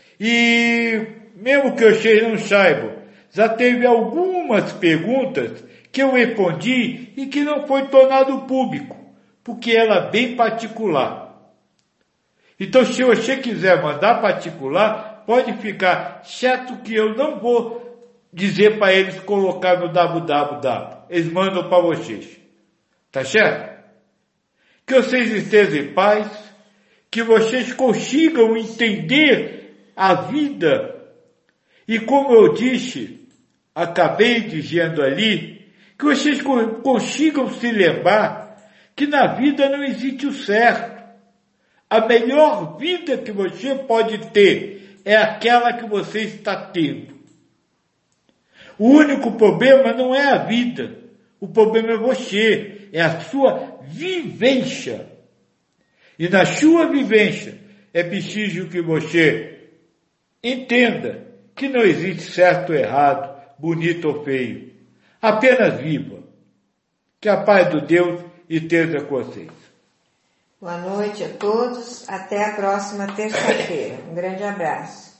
E mesmo que vocês não saibam, já teve algumas perguntas que eu respondi e que não foi tornado público, porque ela é bem particular. Então, se você quiser mandar particular, pode ficar certo que eu não vou dizer para eles colocar no www. Eles mandam para vocês. Tá certo? Que vocês estejam em paz, que vocês consigam entender a vida. E como eu disse, acabei dizendo ali, que vocês consigam se lembrar que na vida não existe o certo. A melhor vida que você pode ter é aquela que você está tendo. O único problema não é a vida. O problema é você, é a sua vivência. E na sua vivência é preciso que você entenda que não existe certo ou errado, bonito ou feio. Apenas viva. Que a paz do Deus esteja com vocês. Boa noite a todos. Até a próxima terça-feira. Um grande abraço.